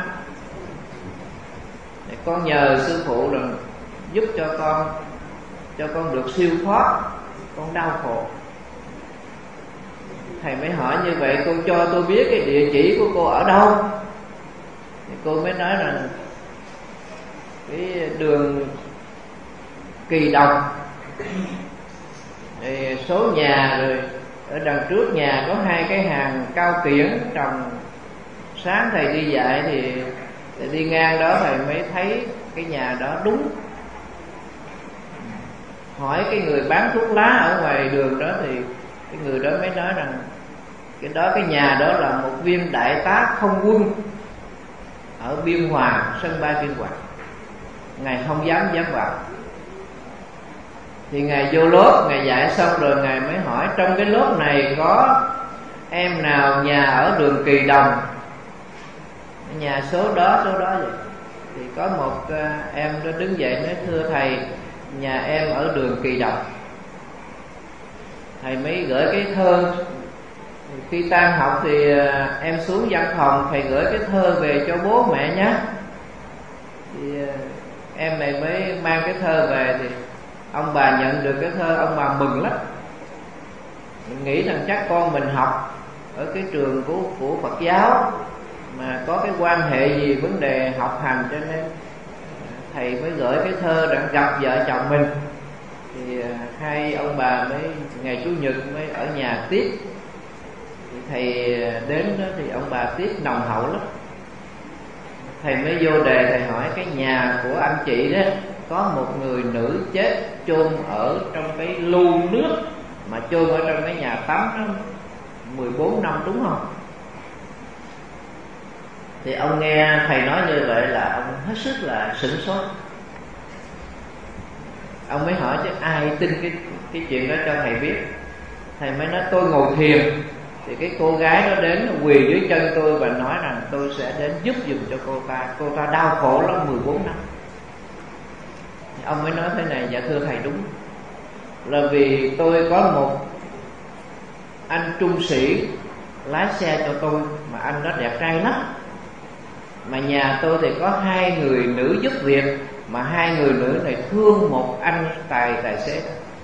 Để con nhờ sư phụ rằng giúp cho con, cho con được siêu thoát, con đau khổ. Thầy mới hỏi như vậy cô cho tôi biết cái địa chỉ của cô ở đâu. Thì cô mới nói rằng cái đường Kỳ Đồng, thì số nhà rồi ở đằng trước nhà có hai cái hàng cao kiển trồng. Sáng thầy đi dạy thì thầy đi ngang đó thầy mới thấy cái nhà đó đúng. Hỏi cái người bán thuốc lá ở ngoài đường đó thì cái người đó mới nói rằng cái đó cái nhà đó là một viên đại tá không quân ở Biên Hòa, sân bay Biên Hòa. Ngài không dám dám vào. Thì Ngài vô lớp, Ngài dạy xong rồi Ngài mới hỏi trong cái lớp này có em nào nhà ở đường Kỳ Đồng, nhà số đó số đó vậy. Thì có một em đó đứng dậy nói thưa thầy, nhà em ở đường Kỳ Đồng. Thầy mới gửi cái thơ. Khi tan học thì em xuống văn phòng, thầy gửi cái thơ về cho bố mẹ nhé. Thì em này mới mang cái thơ về. Thì ông bà nhận được cái thơ, ông bà mừng lắm. Mình nghĩ rằng chắc con mình học ở cái trường của, của Phật giáo mà có cái quan hệ gì vấn đề học hành, cho nên thầy mới gửi cái thơ để gặp vợ chồng mình. Thì hai ông bà mới ngày Chủ nhật mới ở nhà tiếp. Thì thầy đến đó thì ông bà tiếp nồng hậu lắm. Thầy mới vô đề, thầy hỏi cái nhà của anh chị đó có một người nữ chết chôn ở trong cái lu nước mà chôn ở trong cái nhà tắm đó mười bốn năm đúng không? Thì ông nghe thầy nói như vậy là ông hết sức là sửng sốt. Ông mới hỏi chứ ai tin cái cái chuyện đó cho thầy biết. Thầy mới nói tôi ngồi thiền thì cái cô gái đó đến quỳ dưới chân tôi và nói rằng tôi sẽ đến giúp giùm cho cô ta. Cô ta đau khổ lắm mười bốn năm. Thì ông mới nói thế này, dạ thưa thầy đúng. Là vì tôi có một anh trung sĩ lái xe cho tôi, mà anh đó đẹp trai lắm. Mà nhà tôi thì có hai người nữ giúp việc, mà hai người nữ này thương một anh tài tài xế.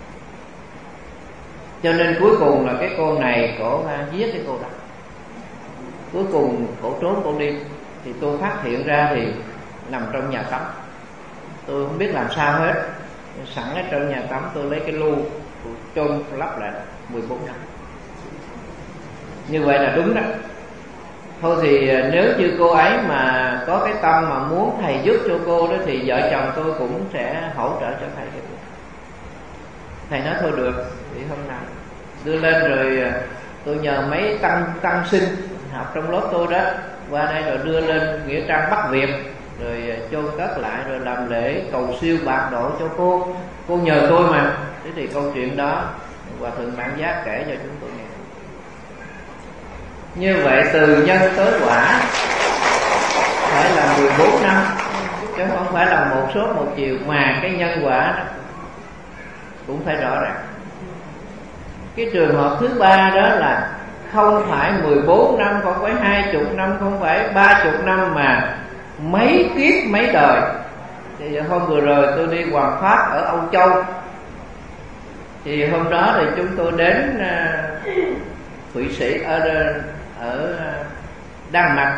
Cho nên cuối cùng là cái cô này cổ giết cái cô đó. Cuối cùng cổ trốn cổ đi. Thì tôi phát hiện ra thì nằm trong nhà tắm. Tôi không biết làm sao hết. Sẵn ở trong nhà tắm tôi lấy cái lu tôi chôn lắp lại mười bốn năm. Như vậy là đúng đó. Thôi thì nếu như cô ấy mà có cái tâm mà muốn thầy giúp cho cô đó, thì vợ chồng tôi cũng sẽ hỗ trợ cho thầy. Thầy nói thôi được. Thì hôm nào đưa lên rồi tôi nhờ mấy tăng tăng sinh học trong lớp tôi đó qua đây rồi đưa lên nghĩa trang Bắc Việt, rồi chôn cất lại, rồi làm lễ cầu siêu bạc độ cho cô. Cô nhờ tôi mà. Thế thì câu chuyện đó Hòa Thượng Bản Giác kể cho chúng tôi nghe. Như vậy từ nhân tới quả phải là mười bốn năm, chứ không phải là một sớm một chiều. Mà cái nhân quả đó cũng phải rõ ràng. Cái trường hợp thứ ba đó là không phải mười bốn năm, không phải hai chục năm, không phải ba chục năm, mà mấy kiếp mấy đời. Thì hôm vừa rồi tôi đi hoàn pháp ở Âu Châu. Thì hôm đó thì chúng tôi đến Thụy Sĩ, ở ở Đan Mạch.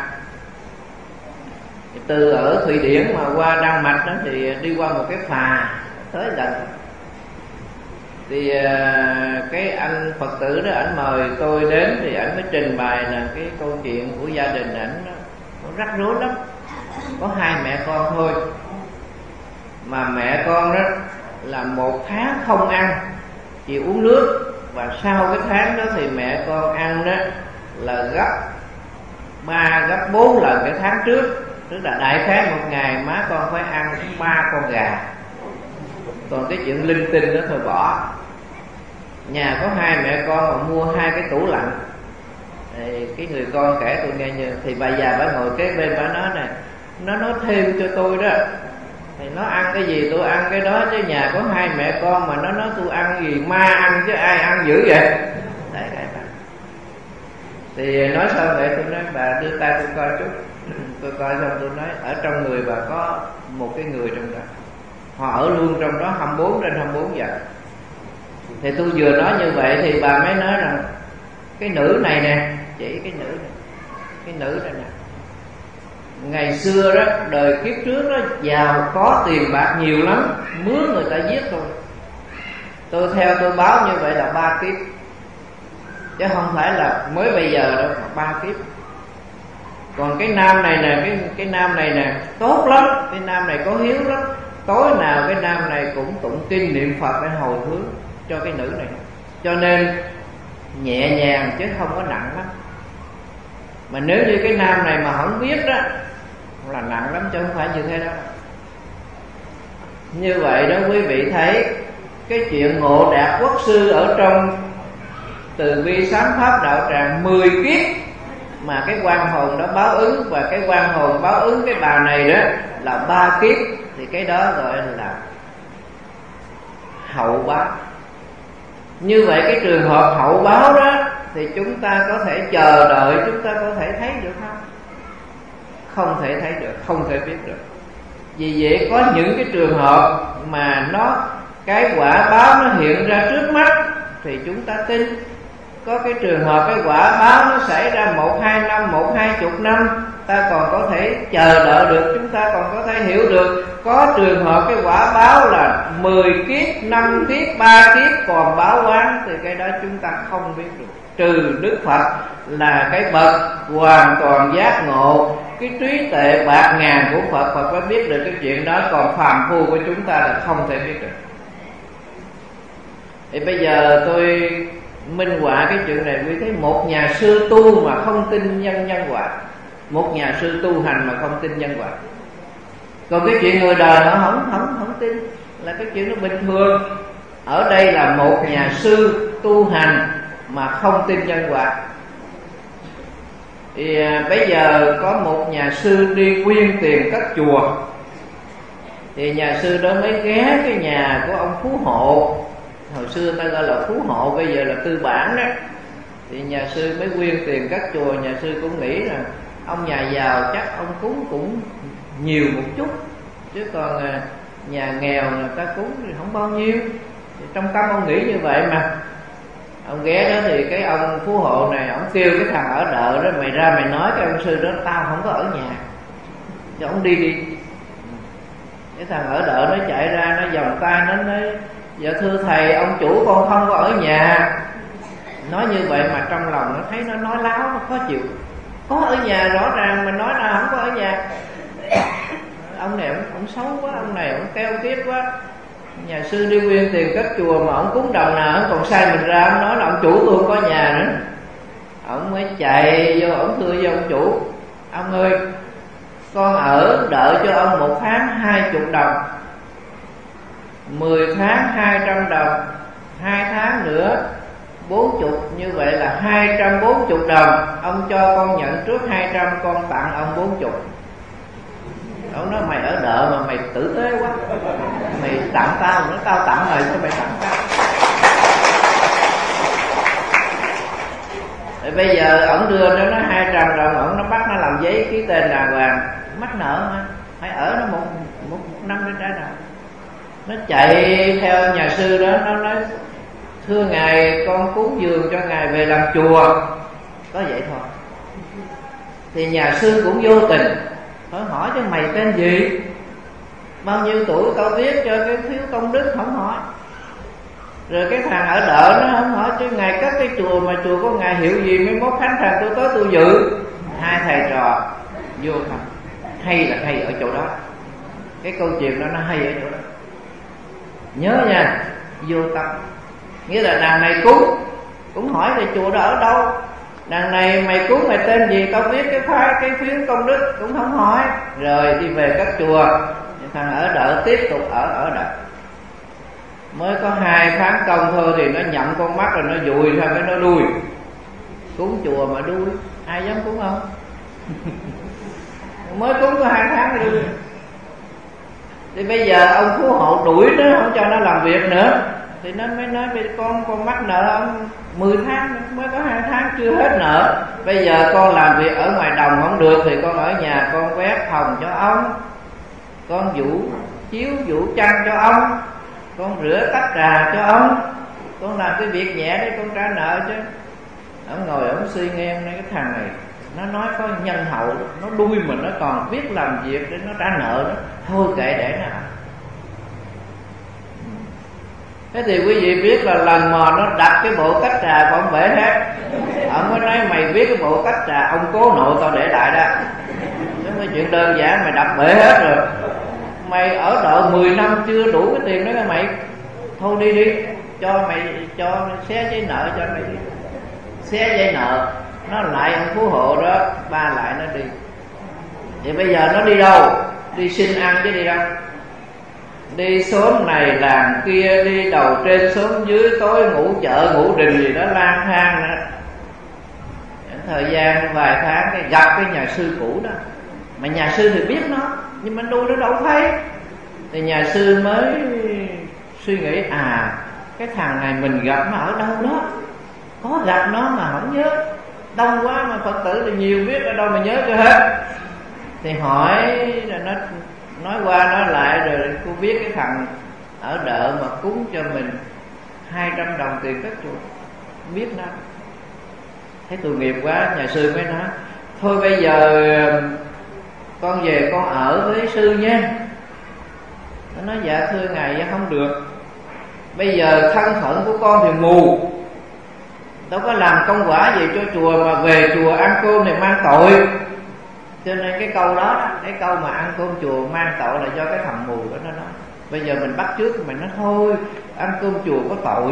Từ ở Thụy Điển mà qua Đan Mạch đó thì đi qua một cái phà tới gần. Thì cái anh Phật tử đó ảnh mời tôi đến, thì ảnh mới trình bày là cái câu chuyện của gia đình ảnh nó rắc rối lắm. Có hai mẹ con thôi, mà mẹ con đó là một tháng không ăn, chỉ uống nước. Và sau cái tháng đó thì mẹ con ăn đó là gấp ba gấp bốn lần cái tháng trước. Tức là đại khái một ngày má con phải ăn ba con gà. Còn cái chuyện linh tinh đó thôi bỏ. Nhà có hai mẹ con mà mua hai cái tủ lạnh. Thì cái người con kể tôi nghe như thì bà già bà ngồi kế bên bà nói này, nó nói thêm cho tôi đó, thì nó ăn cái gì tôi ăn cái đó, chứ nhà có hai mẹ con mà nó nói tôi ăn gì ma ăn chứ ai ăn dữ vậy. Đấy cái bà. Thì nói sao vậy, tôi nói bà đưa tay tôi coi chút. Tôi coi xong tôi nói ở trong người bà có một cái người trong đó, họ ở luôn trong đó hai mươi bốn trên hai mươi bốn giờ. Thì tôi vừa nói như vậy thì bà mới nói rằng cái nữ này nè, chỉ cái nữ này, cái nữ này nè, ngày xưa đó, đời kiếp trước đó, giàu có tiền bạc nhiều lắm, mướn người ta giết tôi. Tôi theo tôi báo như vậy là ba kiếp, chứ không phải là mới bây giờ đâu, ba kiếp. Còn cái nam này nè, cái cái nam này nè tốt lắm, cái nam này có hiếu lắm, tối nào cái nam này cũng tụng kinh niệm Phật để hồi hướng cho cái nữ này, cho nên nhẹ nhàng chứ không có nặng lắm. Mà nếu như cái nam này mà không biết đó là nặng lắm, chứ không phải như thế đó. Như vậy đó quý vị thấy cái chuyện Ngộ Đạt Quốc sư ở trong Từ Bi Sám Pháp Đạo Tràng mười kiếp mà cái quan hồn đó báo ứng, và cái quan hồn báo ứng cái bà này đó là ba kiếp, thì cái đó gọi là hậu báo. Như vậy cái trường hợp hậu báo đó thì chúng ta có thể chờ đợi, chúng ta có thể thấy được không? Không thể thấy được, không thể biết được. Vì vậy có những cái trường hợp mà nó cái quả báo nó hiện ra trước mắt thì chúng ta tin. Có cái trường hợp cái quả báo nó xảy ra một hai năm, một hai chục năm, ta còn có thể chờ đợi được, chúng ta còn có thể hiểu được. Có trường hợp cái quả báo là mười kiếp, năm kiếp, ba kiếp còn báo oán, thì cái đó chúng ta không biết được. Trừ Đức Phật là cái bậc hoàn toàn giác ngộ, cái trí tuệ bạc ngàn của Phật, Phật mới biết được cái chuyện đó. Còn phàm phu của chúng ta là không thể biết được. Thì bây giờ tôi minh họa cái chuyện này, quý thấy một nhà sư tu mà không tin nhân nhân quả, một nhà sư tu hành mà không tin nhân quả. Còn cái chuyện người đời họ không không không tin là cái chuyện nó bình thường. Ở đây là một nhà sư tu hành mà không tin nhân quả. Thì à, bây giờ có một nhà sư đi quyên tiền cất chùa, thì nhà sư đó mới ghé cái nhà của ông Phú Hộ. Hồi xưa ta gọi là Phú Hộ, bây giờ là Tư Bản đó. Thì nhà sư mới quyên tiền cất chùa. Nhà sư cũng nghĩ là ông nhà giàu chắc ông cúng cũng nhiều một chút, chứ còn à, nhà nghèo người ta cúng thì không bao nhiêu. Thì trong tâm ông nghĩ như vậy mà. Ông ghé đó thì cái ông Phú Hộ này, ông kêu cái thằng ở đợ đó, mày ra mày nói cái ông sư đó tao không có ở nhà, cho ông đi đi. Cái thằng ở đợ nó chạy ra, nó vòng tay nó nói: dạ thưa thầy, ông chủ con không có ở nhà. Nói như vậy mà trong lòng nó thấy nó nói láo, nó khó chịu. Có ở nhà rõ ràng mà nói là không có ở nhà. Ông này ông, ông xấu quá, ông này ông keo kiết quá. Nhà sư đi quyên tiền cất chùa mà ông cúng đồng nào ông còn sai mình ra, ông nói là ông chủ tôi không có nhà nữa. Ông mới chạy vô, ông thưa với ông chủ: ông ơi, con ở đợi cho ông một tháng hai chục đồng, mười tháng hai trăm đồng, hai tháng nữa bốn chục, như vậy là hai trăm bốn chục đồng. Ông cho con nhận trước hai trăm, con tặng ông bốn chục. Ông nói: mày ở đợ mà mày tử tế quá, mày tặng tao, nó tao tặng mày sao mày tặng tao. Thì bây giờ ổng đưa cho nó hai trăm đồng, ổng nó bắt nó làm giấy ký tên đàng hoàng, mắc nợ mà phải ở nó một, một, một năm để trả nợ. Nó chạy theo nhà sư đó, nó nói: thưa ngài, con cúng dường cho ngài về làm chùa. Có vậy thôi. Thì nhà sư cũng vô tình hỏi hỏi cho mày tên gì, bao nhiêu tuổi, tao viết cho cái phiếu công đức, không hỏi. Rồi cái thằng ở đợ nó không hỏi: chứ ngài cất cái chùa mà chùa của ngài hiệu gì, mấy mốt khánh thành tôi tới tôi dự. Hai thầy trò vô thầm. Hay là hay ở chỗ đó, cái câu chuyện đó nó hay ở chỗ đó. Nhớ nha, vô tâm. Nghĩa là đàn này cúng, cũng hỏi thì chùa đó ở đâu. Đằng này mày cúng mày tên gì, tao viết cái phái cái phiếu công đức, cũng không hỏi. Rồi đi về cất chùa. Thằng ở đợ tiếp tục ở ở đợ. Mới có hai tháng công thôi thì nó nhậm con mắt rồi nó dùi theo cái nó đuôi. Cúng chùa mà đuôi, ai dám cúng không? Mới cúng có hai tháng rồi đuôi. Thì bây giờ ông Phú Hộ đuổi nó, không cho nó làm việc nữa. Thì nó mới nói: bây con con mắc nợ ông mười tháng, mới có hai tháng chưa hết nợ. Bây giờ con làm việc ở ngoài đồng không được, thì con ở nhà con quét phòng cho ông, con vũ chiếu vũ chăn cho ông, con rửa tách trà cho ông, con làm cái việc nhẹ để con trả nợ chứ. Ông ngồi ông suy nghe, hôm nay cái thằng này nó nói có nhân hậu, nó đuôi mà nó còn biết làm việc để nó trả nợ đó, thôi kệ để nó. Thế thì quý vị biết là lần mò nó đặt cái bộ cách trà của ông bể hết. Ông mới nói mày biết cái bộ cách trà ông cố nội tao để lại đó, chứ mấy chuyện đơn giản mày đập bể hết rồi. Mày ở đợi mười năm chưa đủ cái tiền đó nghe mày. Thôi đi đi, cho mày cho xé giấy nợ cho mày đi. Xé giấy nợ, nó lại ông phú hộ đó, ba lại nó đi. Thì bây giờ nó đi đâu? Đi xin ăn chứ đi đâu. Đi xóm này làng kia, đi đầu trên xóm dưới, tối ngủ chợ ngủ đình gì đó lang thang nữa. Thời gian vài tháng cái gặp cái nhà sư cũ đó. Mà nhà sư thì biết nó, nhưng mà tôi nó đâu thấy. Thì nhà sư mới suy nghĩ, à cái thằng này mình gặp nó ở đâu đó, có gặp nó mà không nhớ. Đông quá mà Phật tử thì nhiều biết ở đâu mà nhớ cho hết. Thì hỏi rồi nó nói qua nói lại, rồi cô biết cái thằng ở đợ mà cúng cho mình hai trăm đồng tiền cất chùa, biết nó. Thấy tội nghiệp quá, nhà sư mới nói thôi bây giờ con về con ở với sư nha. Nó nói dạ thưa ngài, dạ không được. Bây giờ thân phận của con thì mù, đâu có làm công quả gì cho chùa, mà về chùa ăn cơm này mang tội. Cho nên cái câu đó, cái câu mà ăn cơm chùa mang tội là do cái thằng mù đó nó nói. Bây giờ mình bắt chước mình nói thôi ăn cơm chùa có tội.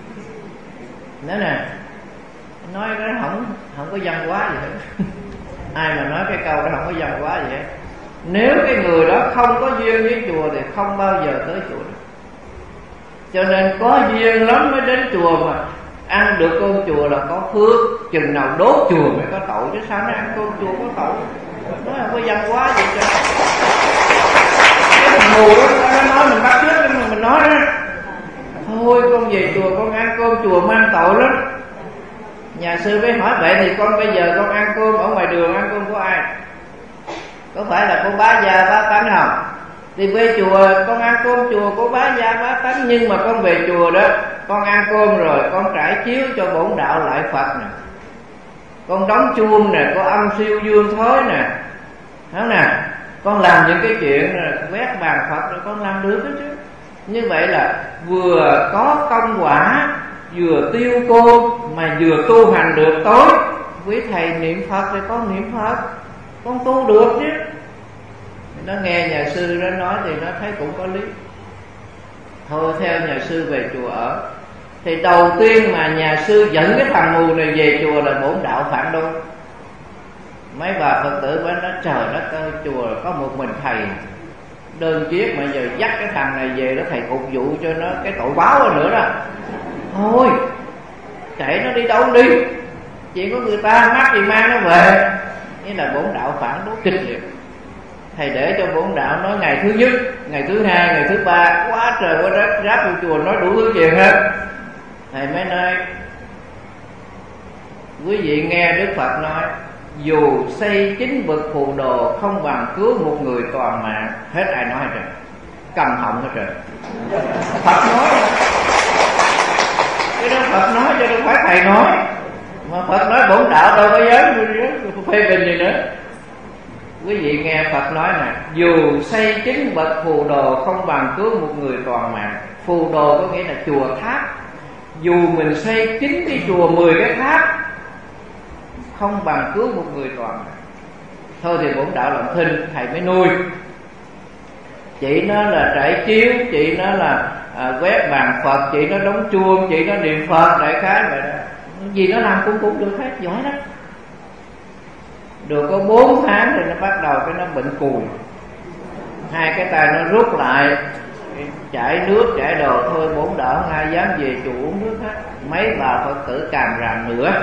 Nói nè, nói nó không không có văn hóa gì hết. Ai mà nói cái câu đó không có văn hóa gì hết. Nếu cái người đó không có duyên với chùa thì không bao giờ tới chùa được. Cho nên có duyên lắm mới đến chùa, mà ăn được cơm chùa là có phước. Chừng nào đốt chùa mới có tội, chứ sao nó ăn cơm chùa có tội. Nó không có văn hóa gì cho. Cái thằng mù đó nó nói mình bắt chước, nhưng mà mình nói đó thôi con về chùa con ăn cơm chùa mang tội lắm. Nhà sư mới hỏi vậy thì con bây giờ con ăn cơm ở ngoài đường, ăn cơm của ai? Có phải là con bá gia bá tánh không? Thì về chùa con ăn cơm chùa của bá gia bá tánh, nhưng mà con về chùa đó con ăn cơm rồi con trải chiếu cho bổn đạo lại Phật nè, con đóng chuông nè, có âm siêu dương thối nè, đúng nè, con làm những cái chuyện quét bàn Phật rồi con làm được đó chứ. Như vậy là vừa có công quả, vừa tiêu cô, mà vừa tu hành được tối. Quý thầy niệm Phật thì con niệm Phật, con tu được chứ. Nó nghe nhà sư đó nói thì nó thấy cũng có lý. Thôi theo nhà sư về chùa ở. Thì đầu tiên mà nhà sư dẫn cái thằng mù này về chùa là bổn đạo phản đối. Mấy bà Phật tử mới nói trời đất ơi, chùa có một mình thầy đơn chiếc mà giờ dắt cái thằng này về đó thầy phục vụ cho nó cái tội báo nữa đó. Thôi chạy nó đi đâu đi, chuyện của người ta mắc gì mang nó về. Nghĩa là bổn đạo phản đối kịch liệt. Thầy để cho bổn đạo nói ngày thứ nhất, ngày thứ hai, ngày thứ ba, quá trời quá đất ráp vô chùa nói đủ thứ chuyện hết. Thầy mới nói quý vị nghe Đức Phật nói dù xây chín bậc phù đồ không bằng cứu một người toàn mạng. Hết ai nói hết rồi, cầm họng hết rồi. Phật nói, cái đó Phật nói chứ đâu phải thầy nói. Mà Phật nói bổn đạo đâu có dám phê bình gì nữa. Quý vị nghe Phật nói nè, dù xây chín bậc phù đồ không bằng cứu một người toàn mạng. Phù đồ có nghĩa là chùa tháp. Dù mình xây chín cái chùa, mười cái tháp, không bằng cứu một người toàn mạng. Thôi thì bổn đạo làm thinh, thầy mới nuôi. Chị nó là trải chiếu, chị nó là à, quét bàn Phật, chị nó đóng chuông, chị nó niệm Phật, đại khái vậy đó. Gì nó làm cũng cũng được hết, giỏi lắm. Được có bốn tháng thì nó bắt đầu cái nó bệnh cùi. Hai cái tay nó rút lại, chảy nước chảy đồ. Thôi bổn đạo không ai dám về chùa uống nước hết. Mấy bà Phật tử càm ràm nữa.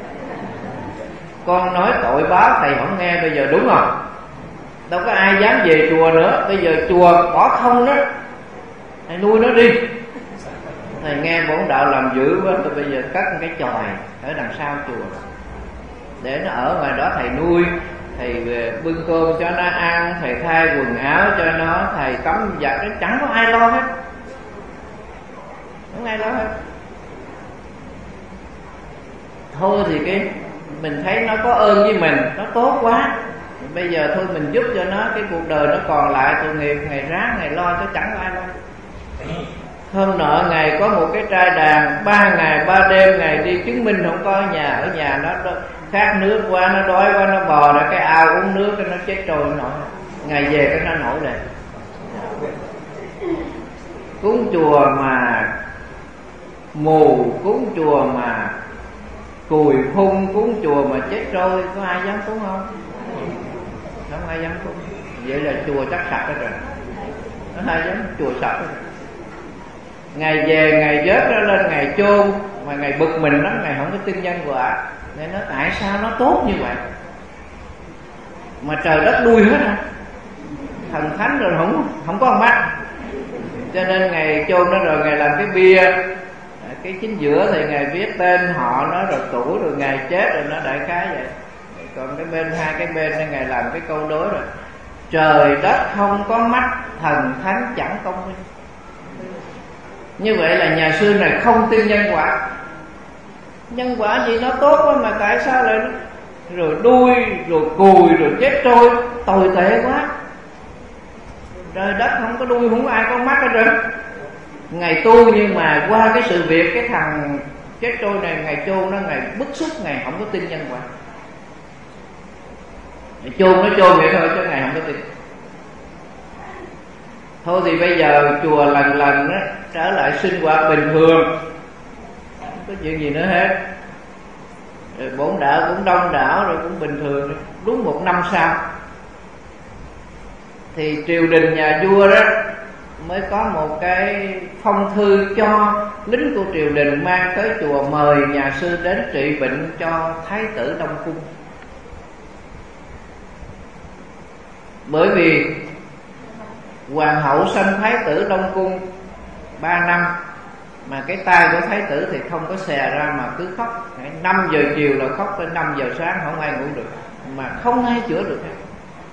Con nói tội báo thầy không nghe, bây giờ đúng không? Đâu có ai dám về chùa nữa. Bây giờ chùa bỏ không đó, thầy nuôi nó đi. Thầy nghe bổn đạo làm dữ quá, tôi bây giờ cất cái chòi ở đằng sau chùa để nó ở ngoài đó thầy nuôi. Thầy bưng cơm cho nó ăn, thầy thay quần áo cho nó, thầy tắm giặt, nó chẳng có ai lo hết. Không ai lo hết. Thôi thì cái mình thấy nó có ơn với mình, nó tốt quá. Bây giờ thôi mình giúp cho nó, cái cuộc đời nó còn lại tội nghiệp, ngày ráng ngày lo chứ chẳng có ai lo. Hôm nọ Ngài có một cái trai đàn, ba ngày ba đêm Ngài đi chứng minh không có ở nhà. Ở nhà nó khát nước quá, nó đói quá, nó bò ra cái ao uống nước, cái nó chết trôi nổi. Ngài về cái nó nổi lên. Cúng chùa mà mù, cúng chùa mà cùi phun, cúng chùa mà chết trôi, có ai dám cúng không? Không ai dám cúng. Vậy là chùa chắc sạch hết rồi. Có ai dám chùa sạch hết rồi. Ngài về, Ngài vớt nó lên, Ngài chôn. Mà Ngài bực mình lắm, Ngài không có tin nhân quả. Ngài nói tại sao nó tốt như vậy mà trời đất đuôi hết hả? Thần thánh rồi không không có mắt. Cho nên Ngài chôn nó rồi Ngài làm cái bia. Cái chính giữa thì Ngài viết tên họ nó rồi tuổi rồi Ngài chết rồi, nó đại khái vậy. Còn cái bên hai cái bên đó Ngài làm cái câu đối rồi: trời đất không có mắt, thần thánh chẳng công minh. Như vậy là nhà sư này không tin nhân quả. Nhân quả gì nó tốt quá mà tại sao lại nó rồi đuôi rồi cùi rồi chết trôi, tồi tệ quá. Trời đất không có đuôi, không có ai có mắt hết trơn. Ngài tu nhưng mà qua cái sự việc cái thằng chết trôi này Ngài chôn nó, Ngài bức xúc, Ngài không có tin nhân quả. Ngài chôn nó chôn vậy thôi chứ Ngài không có tin. Thôi thì bây giờ chùa lần lần đó, trở lại sinh hoạt bình thường, không có chuyện gì nữa hết. Rồi bổn đạo cũng đông đảo rồi, cũng bình thường. Đúng một năm sau thì triều đình nhà vua đó mới có một cái phong thư cho lính của triều đình mang tới chùa mời nhà sư đến trị bệnh cho Thái tử Đông Cung. Bởi vì hoàng hậu sanh Thái tử Đông Cung ba năm mà cái tai của Thái tử thì không có xè ra mà cứ khóc. Năm giờ chiều là khóc tới năm giờ sáng, không ai ngủ được, mà không ai chữa được hết.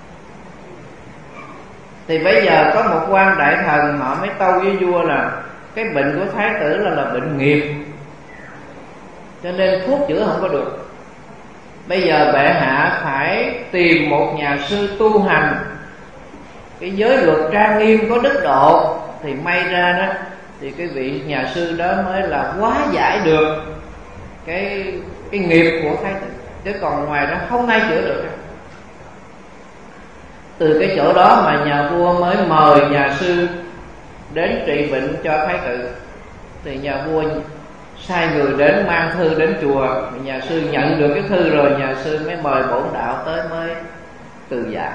Thì bây giờ có một quan đại thần họ mới tâu với vua là cái bệnh của Thái tử là là bệnh nghiệp, cho nên thuốc chữa không có được. Bây giờ bệ hạ phải tìm một nhà sư tu hành, cái giới luật trang nghiêm có đức độ, thì may ra đó thì cái vị nhà sư đó mới là hóa giải được cái cái nghiệp của Thái tử, chứ còn ngoài đó không ai chữa được. Từ cái chỗ đó mà nhà vua mới mời nhà sư đến trị bệnh cho Thái tử. Thì nhà vua sai người đến mang thư đến chùa. Nhà sư nhận được cái thư rồi, nhà sư mới mời bổn đạo tới mới từ giả.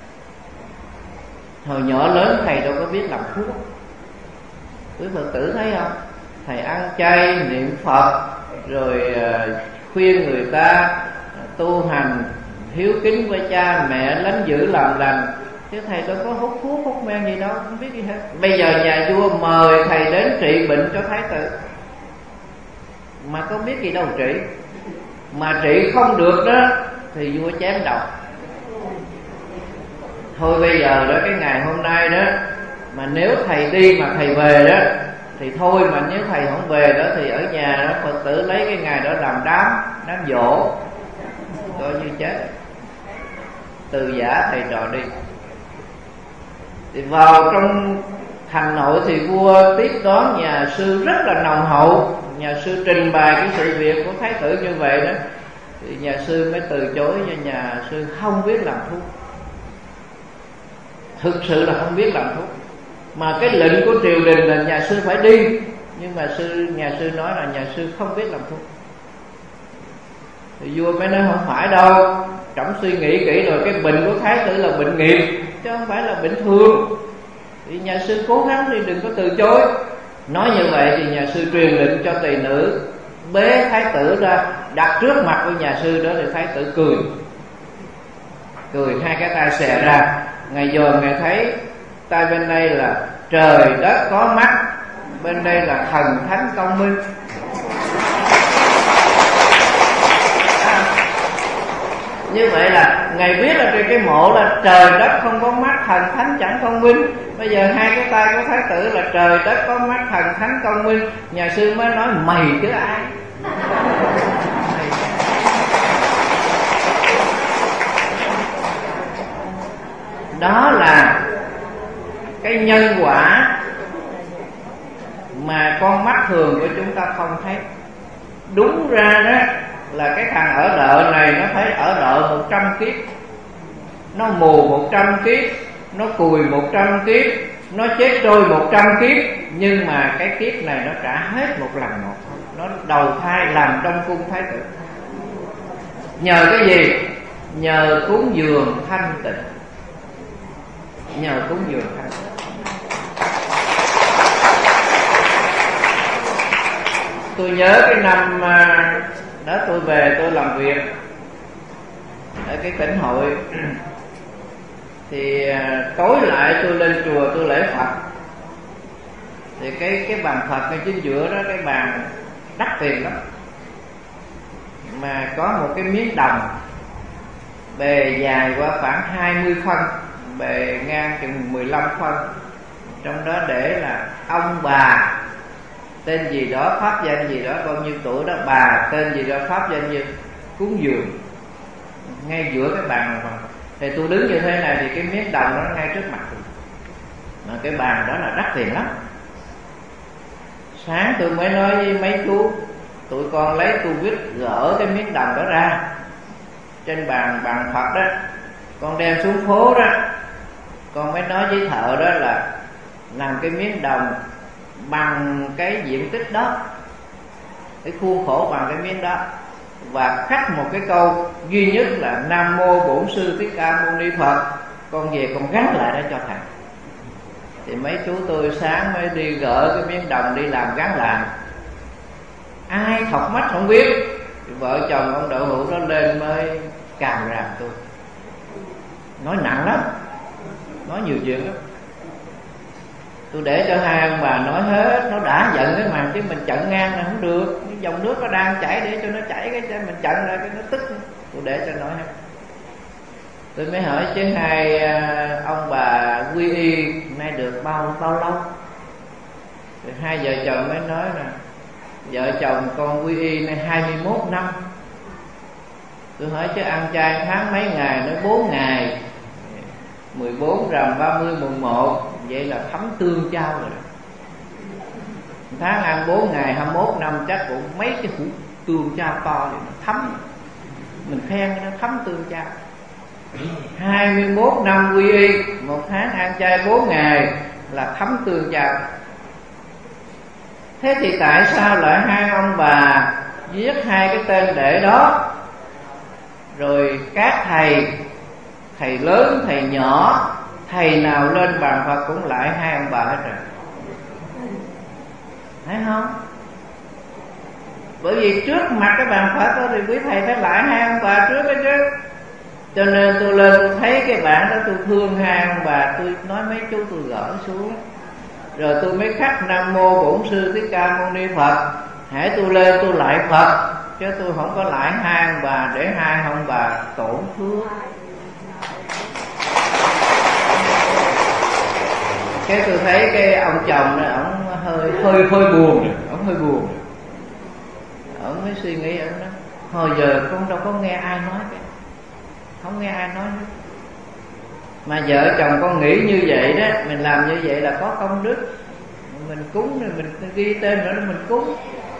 Hồi nhỏ lớn thầy đâu có biết làm thuốc. Quý Phật tử thấy không? Thầy ăn chay, niệm Phật, rồi khuyên người ta tu hành, hiếu kính với cha mẹ, lánh dữ làm lành, chứ thầy đâu có hút thuốc hút men gì đâu, không biết gì hết. Bây giờ nhà vua mời thầy đến trị bệnh cho Thái tử, mà có biết gì đâu trị. Mà trị không được đó thì vua chém đầu. Thôi bây giờ đó, cái ngày hôm nay đó, mà nếu thầy đi mà thầy về đó thì thôi, mà nếu thầy không về đó thì ở nhà đó Phật tử lấy cái ngày đó làm đám đám dỗ, coi như chết. Từ giả thầy trò đi. Thì vào trong thành nội thì vua tiếp đón nhà sư rất là nồng hậu. Nhà sư trình bày cái sự việc của Thái tử như vậy đó, thì nhà sư mới từ chối cho nhà sư không biết làm thuốc. Thực sự là không biết làm thuốc. Mà cái lệnh của triều đình là nhà sư phải đi, nhưng mà sư nhà sư nói là nhà sư không biết làm thuốc. Thì vua mới nói không phải đâu, trọng suy nghĩ kỹ rồi, cái bệnh của Thái tử là bệnh nghiệp chứ không phải là bệnh thường. Thì nhà sư cố gắng đi, đừng có từ chối. Nói như vậy thì nhà sư truyền lệnh cho tỳ nữ bế Thái tử ra, đặt trước mặt của nhà sư đó, thì Thái tử cười cười hai cái tay xè ra. Ngày dòm ngày thấy tay bên đây là trời đất có mắt, bên đây là thần thánh công minh. Như vậy là Ngài biết là trên cái mộ là trời đất không có mắt, thần thánh chẳng công minh. Bây giờ hai cái tay của Thái tử là trời đất có mắt, thần thánh công minh. Nhà sư mới nói mày chứ ai. Đó là cái nhân quả mà con mắt thường của chúng ta không thấy. Đúng ra đó là cái thằng ở đợ này nó thấy ở đợ một trăm kiếp, nó mù một trăm kiếp, nó cùi một trăm kiếp, nó chết trôi một trăm kiếp, nhưng mà cái kiếp này nó trả hết một lần một. Nó đầu thai làm trong cung thái tử. Nhờ cái gì? Nhờ cúng dường thanh tịnh. Nhờ cúng dường thanh tịnh. Tôi nhớ cái năm đó tôi về tôi làm việc ở cái tỉnh hội, thì tối lại tôi lên chùa tôi lễ Phật. Thì cái cái bàn Phật ngay chính giữa đó, cái bàn đắt tiền lắm, mà có một cái miếng đồng bề dài qua khoảng hai mươi phân, bề ngang chừng mười lăm phân. Trong đó để là ông bà tên gì đó, pháp danh gì đó, bao nhiêu tuổi đó, bà tên gì đó, pháp danh gì, cúng dường ngay giữa cái bàn này. Thì tôi đứng như thế này thì cái miếng đồng nó ngay trước mặt tôi, mà cái bàn đó là đắt tiền lắm. Sáng tôi mới nói với mấy chú, tụi con lấy tu viết gỡ cái miếng đồng đó ra trên bàn bàn Phật đó, con đem xuống phố đó. Con mới nói với thợ đó là làm cái miếng đồng bằng cái diện tích đó, cái khuôn khổ bằng cái miếng đó, và khắc một cái câu duy nhất là Nam Mô Bổn Sư Thích Ca Mâu Ni Phật. Con về con gắn lại đó cho thầy. Thì mấy chú tôi sáng mới đi gỡ cái miếng đồng đi làm gắn lại. Ai thọc mắt không biết. Thì vợ chồng ông đậu hũ đó lên mới càm ràm tôi, nói nặng lắm, nói nhiều chuyện lắm. Tôi để cho hai ông bà nói hết, nó đã giận cái mà, chứ mình chặn ngang là không được. Cái dòng nước nó đang chảy, để cho nó chảy cái cho mình chặn lại cái nó tức. Tôi để cho nói hết. Tôi mới hỏi chứ hai ông bà quy y nay được bao bao lâu? Rồi hai vợ chồng mới nói là vợ chồng con quy y nay hai mươi mốt năm. Tôi hỏi chứ ăn chay tháng mấy ngày? Nói bốn ngày, mười bốn rằm ba mươi mùng một. Vậy là thấm tương trao rồi đó. Tháng ăn bốn ngày hai mươi mốt năm chắc cũng mấy cái hũ tương trao to thì nó thấm. Mình khen nó thấm tương trao. Hai mươi mốt năm quy y, một tháng ăn chay bốn ngày là thấm tương trao. Thế thì tại sao lại hai ông bà viết hai cái tên để đó, rồi các thầy, thầy lớn thầy nhỏ, thầy nào lên bàn Phật cũng lại hai ông bà hết rồi, thấy không? Bởi vì trước mặt cái bàn Phật đó thì quý thầy phải lại hai ông bà trước đó chứ. Cho nên tôi lên tôi thấy cái bản đó, tôi thương hai ông bà, tôi nói mấy chú tôi gỡ xuống. Rồi tôi mới khắc Nam Mô Bổn Sư Thích Ca Mâu Ni Phật. Hãy tôi lên tôi lại Phật, chứ tôi không có lại hai ông bà để hai ông bà tổn thương. Cái tôi thấy cái ông chồng này, ổng hơi hơi hơi buồn rồi, ổng hơi buồn rồi. Ổng mới suy nghĩ, ổng nói hồi giờ con đâu có nghe ai nói cả, không nghe ai nói hết. Mà vợ chồng con nghĩ như vậy đó, mình làm như vậy là có công đức. Mình cúng rồi mình ghi tên nữa mình cúng.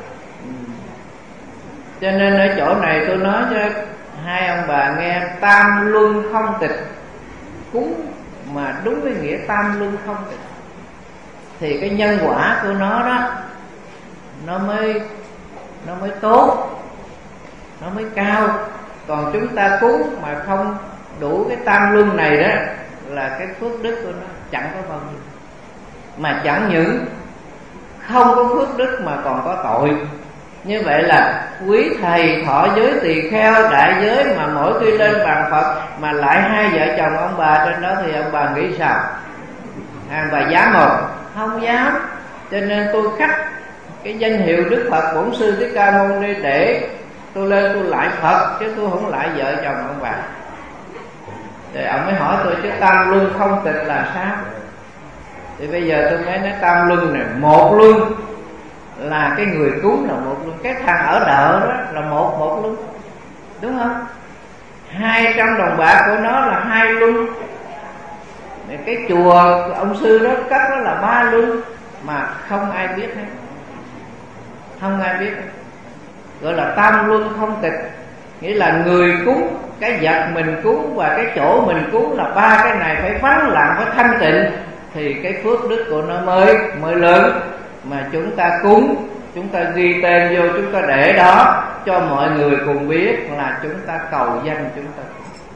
Cho nên ở chỗ này tôi nói cho hai ông bà nghe, tam luân không tịch. Cúng mà đúng với nghĩa tam luân không tịch thì cái nhân quả của nó đó nó mới nó mới tốt, nó mới cao. Còn chúng ta cúng mà không đủ cái tam luân này đó là cái phước đức của nó chẳng có bao nhiêu. Mà chẳng những không có phước đức mà còn có tội. Như vậy là quý thầy thọ giới tỳ kheo đại giới mà mỗi khi lên bàn Phật mà lại hai vợ chồng ông bà trên đó thì ông bà nghĩ sao? Ông bà dám không? Không dám. Cho nên tôi khắc cái danh hiệu Đức Phật Bổn Sư Thích Ca Mâu Ni để tôi lên tôi lại Phật, chứ tôi không lại vợ chồng ông bà. Thì ông mới hỏi tôi chứ tam luân không tịch là sao? Thì bây giờ tôi mới nói tam luân này, một luân là cái người cúng là một luân, cái thằng ở đợ đó là một một luân, đúng không? Hai trăm đồng bạc của nó là hai luân. Cái chùa ông sư đó cất đó là ba luân. mà không ai biết hết, không ai biết hết. Gọi là tam luân không tịch, nghĩa là người cúng, cái vật mình cúng và cái chỗ mình cúng là ba cái này phải vắng lặng, phải thanh tịnh thì cái phước đức của nó mới mới lớn. Mà chúng ta cúng, chúng ta ghi tên vô, chúng ta để đó cho mọi người cùng biết là chúng ta cầu danh chúng ta.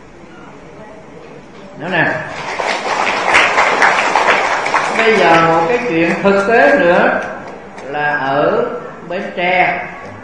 Nữa nè, bây giờ một cái chuyện thực tế nữa là ở Bến Tre,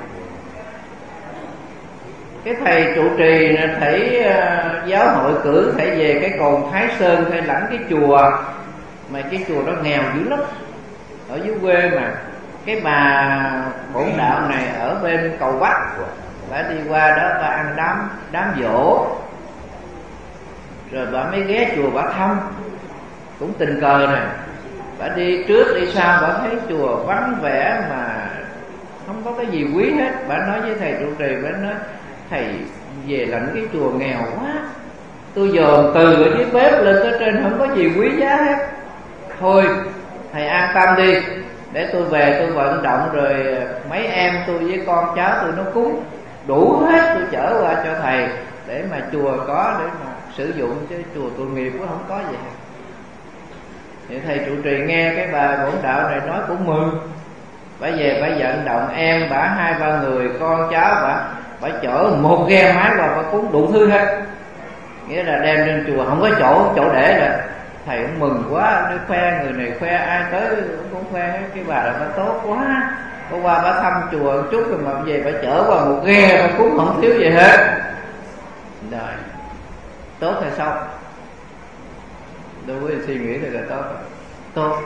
cái thầy trụ trì thầy uh, giáo hội cử thầy về cái cồn Thái Sơn, thầy lãnh cái chùa mà cái chùa đó nghèo dữ lắm, ở dưới quê mà. Cái bà bổn đạo này ở bên cầu Bắc, bà đi qua đó bà ăn đám đám giỗ, rồi bà mới ghé chùa bà thăm, cũng tình cờ này. Bà đi trước đi sau, bà thấy chùa vắng vẻ mà không có cái gì quý hết. Bà nói với thầy trụ trì, bà nói thầy về lãnh cái chùa nghèo quá, tôi dòm từ ở dưới bếp lên tới trên không có gì quý giá hết. Thôi thầy an tâm đi, để tôi về tôi vận động rồi mấy em tôi với con cháu tôi nó cúng đủ hết, tôi chở qua cho thầy để mà chùa có để mà sử dụng, chứ chùa tội nghiệp cũng không có gì hết. Thì thầy trụ trì nghe cái bà bổn đạo này nói cũng mừng. Bà về bà vận động em bà hai ba người con cháu bà bà chở một ghe máy qua bà cúng đủ thứ hết, nghĩa là đem lên chùa không có chỗ chỗ để rồi. Thầy cũng mừng quá, để khoe người này khoe, ai tới cũng khoe hết. Cái bà là bà tốt quá, bà qua bà thăm chùa một chút rồi mà về bà chở qua một ghe bà cúng không thiếu gì hết. Rồi tốt hay sao? Đối với suy nghĩ thì là tốt, tốt,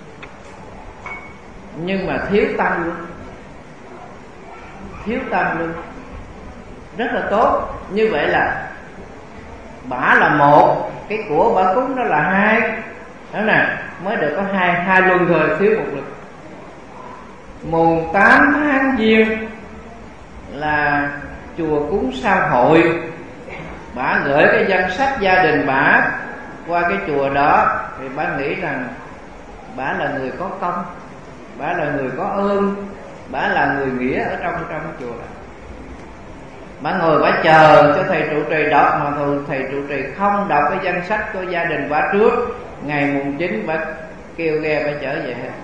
nhưng mà thiếu tâm luôn, thiếu tâm luôn, rất là tốt. Như vậy là bả là một, cái của bả cúng đó là hai, đó nè, mới được có hai hai luân thôi, thiếu một luân. Mùng tám tháng Giêng là chùa cúng sao hội, bả gửi cái danh sách gia đình bả qua cái chùa đó, thì bả nghĩ rằng bả là người có công, bả là người có ơn, bả là người nghĩa ở trong trong chùa đó. Bả ngồi bả chờ cho thầy trụ trì đọc, mà thường thầy trụ trì không đọc cái danh sách của gia đình bả trước. Ngày mùng chín bả kêu ghe bả trở về hết.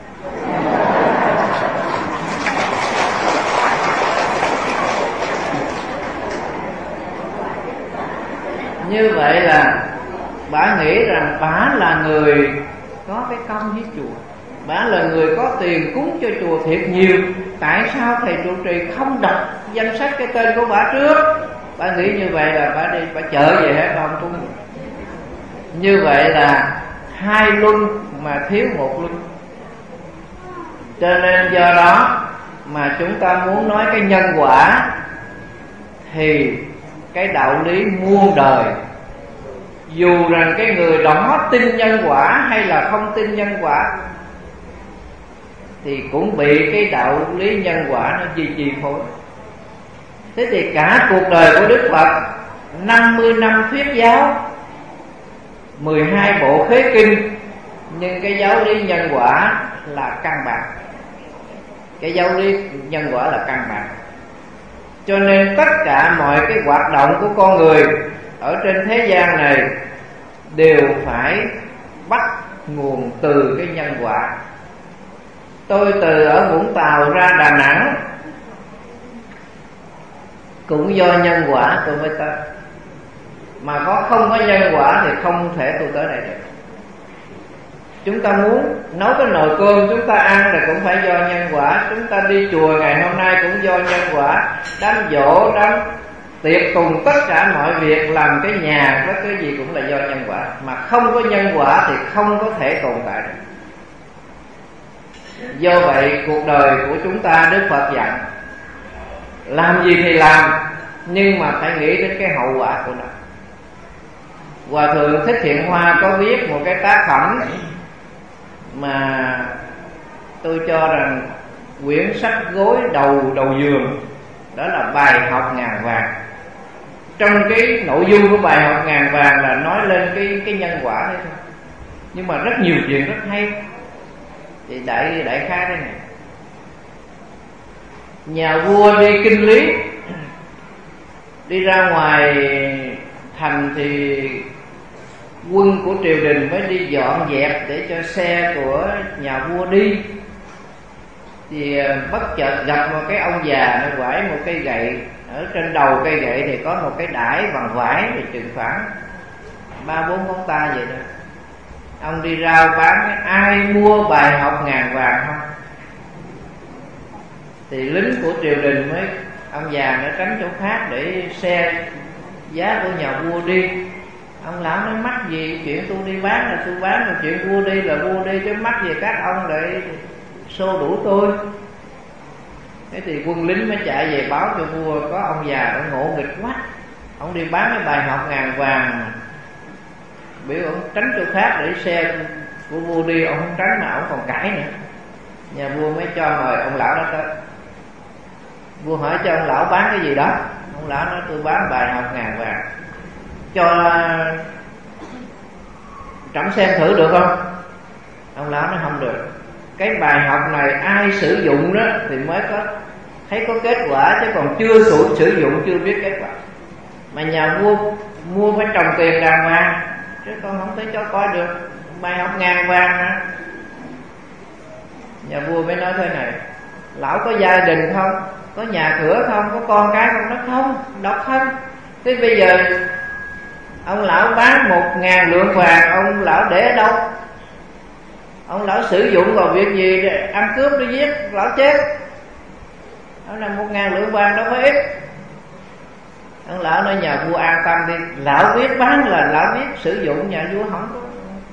Như vậy là bả nghĩ rằng bả là người có cái công với chùa, bả là người có tiền cúng cho chùa thiệt nhiều. Tại sao thầy trụ trì không đọc danh sách cái tên của bả trước? Bả nghĩ như vậy là bả đi bả trở về hết, không cúng. Như vậy là hai luân mà thiếu một luân. Cho nên do đó mà chúng ta muốn nói cái nhân quả thì cái đạo lý muôn đời, dù rằng cái người đó tin nhân quả hay là không tin nhân quả, thì cũng bị cái đạo lý nhân quả nó chi chi phối. Thế thì cả cuộc đời của Đức Phật năm mươi năm thuyết giáo, mười hai bộ khế kinh, nhưng cái giáo lý nhân quả là căn bản. Cái giáo lý nhân quả là căn bản. Cho nên tất cả mọi cái hoạt động của con người ở trên thế gian này đều phải bắt nguồn từ cái nhân quả. Tôi từ ở Vũng Tàu ra Đà Nẵng cũng do nhân quả tôi mới tới, mà có không có nhân quả thì không thể tôi tới đây được. Chúng ta muốn nấu cái nồi cơm chúng ta ăn thì cũng phải do nhân quả. Chúng ta đi chùa ngày hôm nay cũng do nhân quả. Đám giỗ, đám tiệc tùng, tất cả mọi việc làm cái nhà, có cái gì cũng là do nhân quả. Mà không có nhân quả thì không có thể tồn tại được. Do vậy cuộc đời của chúng ta, Đức Phật dặn làm gì thì làm, nhưng mà phải nghĩ đến cái hậu quả của nó. Hòa thượng Thích Thiện Hoa có viết một cái tác phẩm mà tôi cho rằng quyển sách gối đầu đầu giường, đó là bài học ngàn vàng. Trong cái nội dung của bài học ngàn vàng là nói lên cái cái nhân quả đấy thôi, nhưng mà rất nhiều chuyện rất hay. Thì đại đại khái thế này: nhà vua đi kinh lý, đi ra ngoài thành thì quân của triều đình mới đi dọn dẹp để cho xe của nhà vua đi. Thì bất chợt gặp một cái ông già nó quải một cây gậy, ở trên đầu cây gậy thì có một cái đải bằng vải thì chừng khoảng ba bốn ngón tay vậy đó. Ông đi rao bán: ai mua bài học ngàn vàng không? Thì lính của triều đình mới, ông già nó tránh chỗ khác để xe giá của nhà vua đi. Ông lão nói: mắc gì, chuyện tôi đi bán là tôi bán, rồi chuyện vua đi là vua đi, chứ mắc gì các ông lại xô đuổi tôi. Thế thì quân lính mới chạy về báo cho vua có ông già đó ngộ nghịch quá, ông đi bán cái bài học ngàn vàng, biểu ông tránh chỗ khác để xe của vua đi, ông không tránh mà ông còn cãi nữa. Nhà vua mới cho mời ông lão đó tới. Vua hỏi cho ông lão bán cái gì đó. Ông lão nói: tôi bán bài học ngàn vàng, cho trẫm xem thử được không? Ông lão nói: không được. Cái bài học này ai sử dụng đó thì mới có thấy có kết quả, chứ còn chưa sử, sử dụng chưa biết kết quả. Mà nhà vua mua phải trồng tiền đàng hoàng, chứ con không thể cho coi được. Bài học ngàn vàng hả? Nhà vua mới nói thế này: lão có gia đình không? Có nhà cửa không? Có con cái không? Nó không, độc thân. Thế bây giờ ông lão bán một ngàn lượng vàng, ông lão để ở đâu? Ông lão sử dụng vào việc gì? Để ăn cướp, để giết lão chết. Đó là một ngàn lượng vàng đâu phải ít. Ông lão nói: nhà vua an tâm đi, lão biết bán là lão biết sử dụng, nhà vua không có,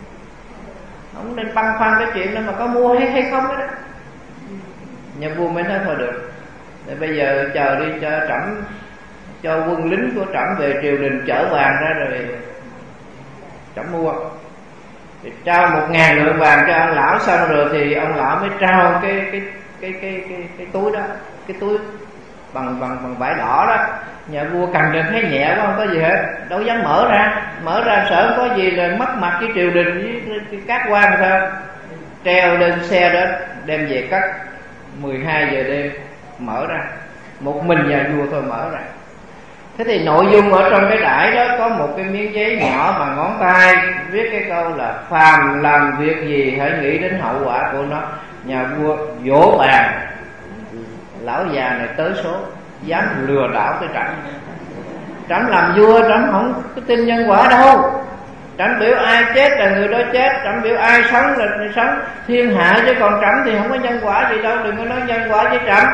không nên băn khoăn cái chuyện đó mà có mua hay hay không đó. Nhà vua mới nói: thôi được, để bây giờ chờ đi cho trẫm, cho quân lính của trẫm về triều đình chở vàng ra rồi trẫm mua. Thì trao một ngàn lượng vàng cho ông lão xong rồi thì ông lão mới trao cái cái cái cái cái, cái túi đó, cái túi bằng bằng bằng vải đỏ đó. Nhà vua cầm được thấy nhẹ quá, không có gì hết, đâu dám mở ra. Mở ra sợ có gì là mất mặt với triều đình với các quan sao. Treo lên xe đó đem về cất. Mười hai giờ đêm mở ra, một mình nhà vua thôi mở ra. Thế thì nội dung ở trong cái đải đó có một cái miếng giấy nhỏ bằng ngón tay, viết cái câu là: phàm làm việc gì hãy nghĩ đến hậu quả của nó. Nhà vua vỗ bàn: lão già này tới số, dám lừa đảo cái trẫm. Trẫm làm vua, trẫm không có tin nhân quả đâu. Trẫm biểu ai chết là người đó chết, trẫm biểu ai sống là người sống, thiên hạ, chứ còn trẫm thì không có nhân quả gì đâu, đừng có nói nhân quả với trẫm.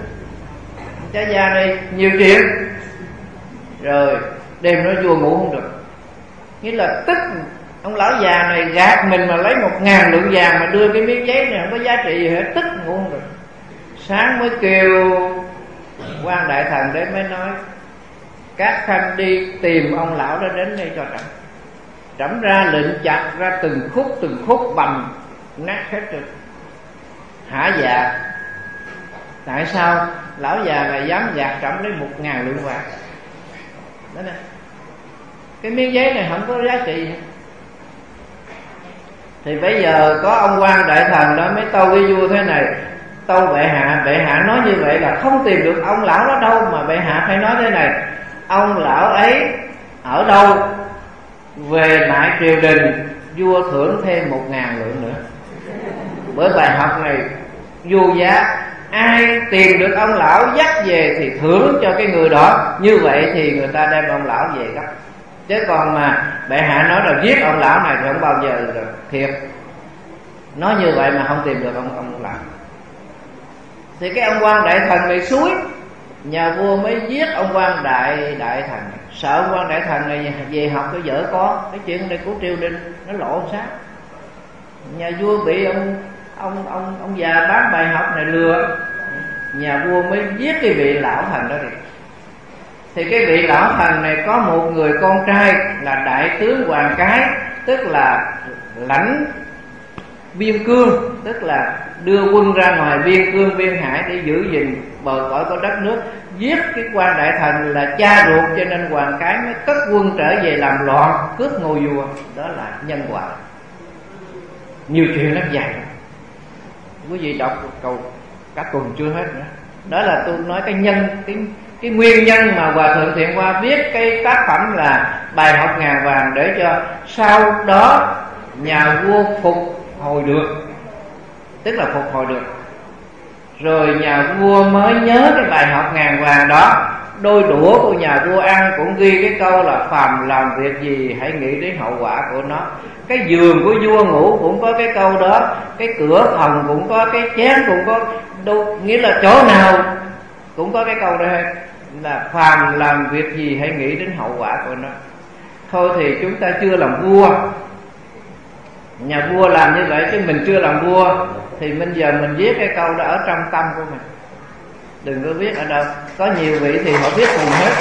Cha già này nhiều chuyện. Rồi đêm đó vua ngủ không được, nghĩa là tức ông lão già này gạt mình mà lấy một ngàn lượng vàng mà đưa cái miếng giấy này không có giá trị gì hết, tức ngủ không được. Sáng mới kêu quan đại thần đến mới nói: các khanh đi tìm ông lão đó đến đây cho trẫm. Trẫm ra lệnh chặt ra từng khúc từng khúc bầm nát hết rồi. Hả dạ? Tại sao lão già này dám gạt trẫm lấy một ngàn lượng vàng? Đó nè, cái miếng giấy này không có giá trị gì. Thì bây giờ có ông quan đại thần đó mới tâu với vua thế này: tâu bệ hạ, bệ hạ nói như vậy là không tìm được ông lão đó đâu, mà bệ hạ phải nói thế này: ông lão ấy ở đâu, về lại triều đình, vua thưởng thêm một ngàn lượng nữa. Bởi bài học này vô giá, ai tìm được ông lão dắt về thì thưởng cho cái người đó. Như vậy thì người ta đem ông lão về gấp. Chứ còn mà bệ hạ nói là giết ông lão này thì không bao giờ được thiệt. Nói như vậy mà không tìm được ông ông lão. Thì cái ông quan đại thần này suối, nhà vua mới giết ông quan đại đại thần. Sợ ông quan đại thần này về học cái vợ con, cái chuyện này của triều đình nó lộ sao. Nhà vua bị ông ông ông ông già bán bài học này lừa, nhà vua mới giết cái vị lão thần đó đi. Thì cái vị lão thần này có một người con trai là đại tướng Hoàng Cái, tức là lãnh biên cương, tức là đưa quân ra ngoài biên cương biên hải để giữ gìn bờ cõi của đất nước. Giết cái quan đại thần là cha ruột, cho nên Hoàng Cái mới cất quân trở về làm loạn cướp ngôi vua. Đó là nhân quả. Nhiều chuyện lắm dài. Quý vị đọc câu cả tuần chưa hết nữa. Đó là tôi nói cái nhân cái cái nguyên nhân mà Hòa Thượng Thiện Hoa viết cái tác phẩm là Bài Học Ngàn Vàng, để cho sau đó nhà vua phục hồi được, tức là phục hồi được. Rồi nhà vua mới nhớ cái bài học ngàn vàng đó. Đôi đũa của nhà vua ăn cũng ghi cái câu là phàm làm việc gì hãy nghĩ đến hậu quả của nó. Cái giường của vua ngủ cũng có cái câu đó. Cái cửa phòng cũng có, cái chén cũng có. Đâu, nghĩa là chỗ nào cũng có cái câu đó hết, là phàm làm việc gì hãy nghĩ đến hậu quả của nó. Thôi thì chúng ta chưa làm vua, nhà vua làm như vậy chứ mình chưa làm vua, thì bây giờ mình viết cái câu đó ở trong tâm của mình, đừng có viết ở đâu. Có nhiều vị thì họ viết cùng hết.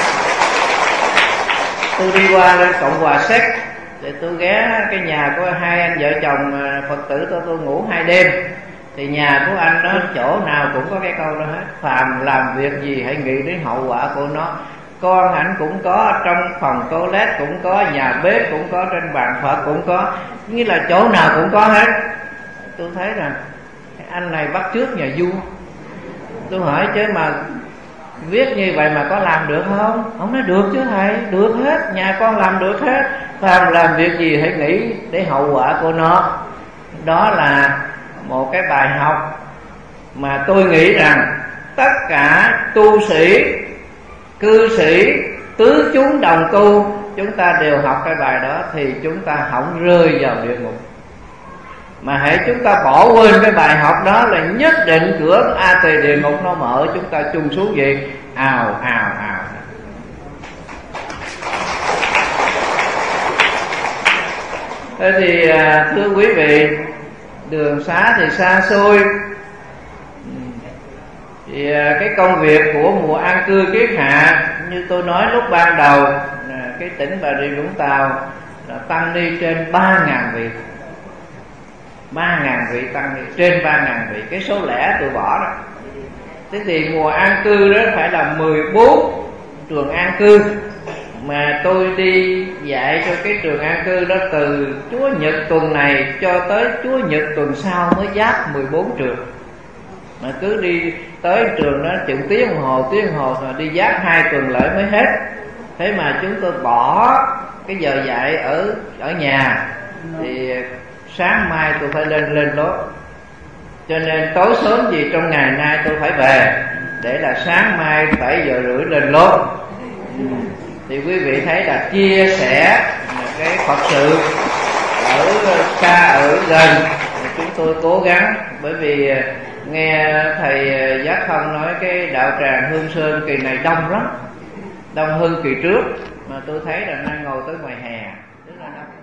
Tôi đi qua lên Cộng hòa Séc để tôi ghé cái nhà của hai anh vợ chồng Phật tử tôi, tôi ngủ hai đêm. Thì nhà của anh đó chỗ nào cũng có cái câu đó hết. Phàm làm việc gì hãy nghĩ đến hậu quả của nó. Con ảnh cũng có, trong phòng toilet cũng có, nhà bếp cũng có, trên bàn Phật cũng có, nghĩa là chỗ nào cũng có hết. Tôi thấy rằng anh này bắt chước nhà vua. Tôi hỏi chứ mà viết như vậy mà có làm được không? Ông nói được chứ thầy, được hết, nhà con làm được hết. Phàm làm việc gì hãy nghĩ để hậu quả của nó. Đó là một cái bài học mà tôi nghĩ rằng tất cả tu sĩ, cư sĩ, tứ chúng đồng tu, chúng ta đều học cái bài đó thì chúng ta không rơi vào địa ngục. Mà hãy chúng ta bỏ quên cái bài học đó là nhất định cửa A Tỳ địa ngục nó mở, chúng ta chung xuống gì ào ào ào. Thế thì thưa quý vị, đường xá thì xa xôi, thì cái công việc của mùa an cư kiết hạ như tôi nói lúc ban đầu, cái tỉnh Bà Rịa Vũng Tàu là tăng ni trên ba ngàn vị, ba ngàn vị tăng ni, trên ba ngàn vị, cái số lẻ tôi bỏ đó. Thế thì mùa an cư đó phải là mười bốn trường an cư, mà tôi đi dạy cho cái trường an cư đó từ Chúa Nhật tuần này cho tới Chúa Nhật tuần sau mới giáp mười bốn trường. Mà cứ đi tới trường đó chừng tiếng đồng hồ, tiếng đồng hồ rồi đi giáp hai tuần lại mới hết. Thế mà chúng tôi bỏ cái giờ dạy ở ở nhà, thì sáng mai tôi phải lên lên lốt, cho nên tối sớm gì trong ngày nay tôi phải về, để là sáng mai bảy giờ rưỡi lên lốt. Thì quý vị thấy là chia sẻ cái Phật sự ở xa ở gần, chúng tôi cố gắng. Bởi vì nghe thầy Giác Không nói cái đạo tràng Hương Sơn kỳ này đông lắm, đông hơn kỳ trước, mà tôi thấy là đang ngồi tới ngoài hè, tức là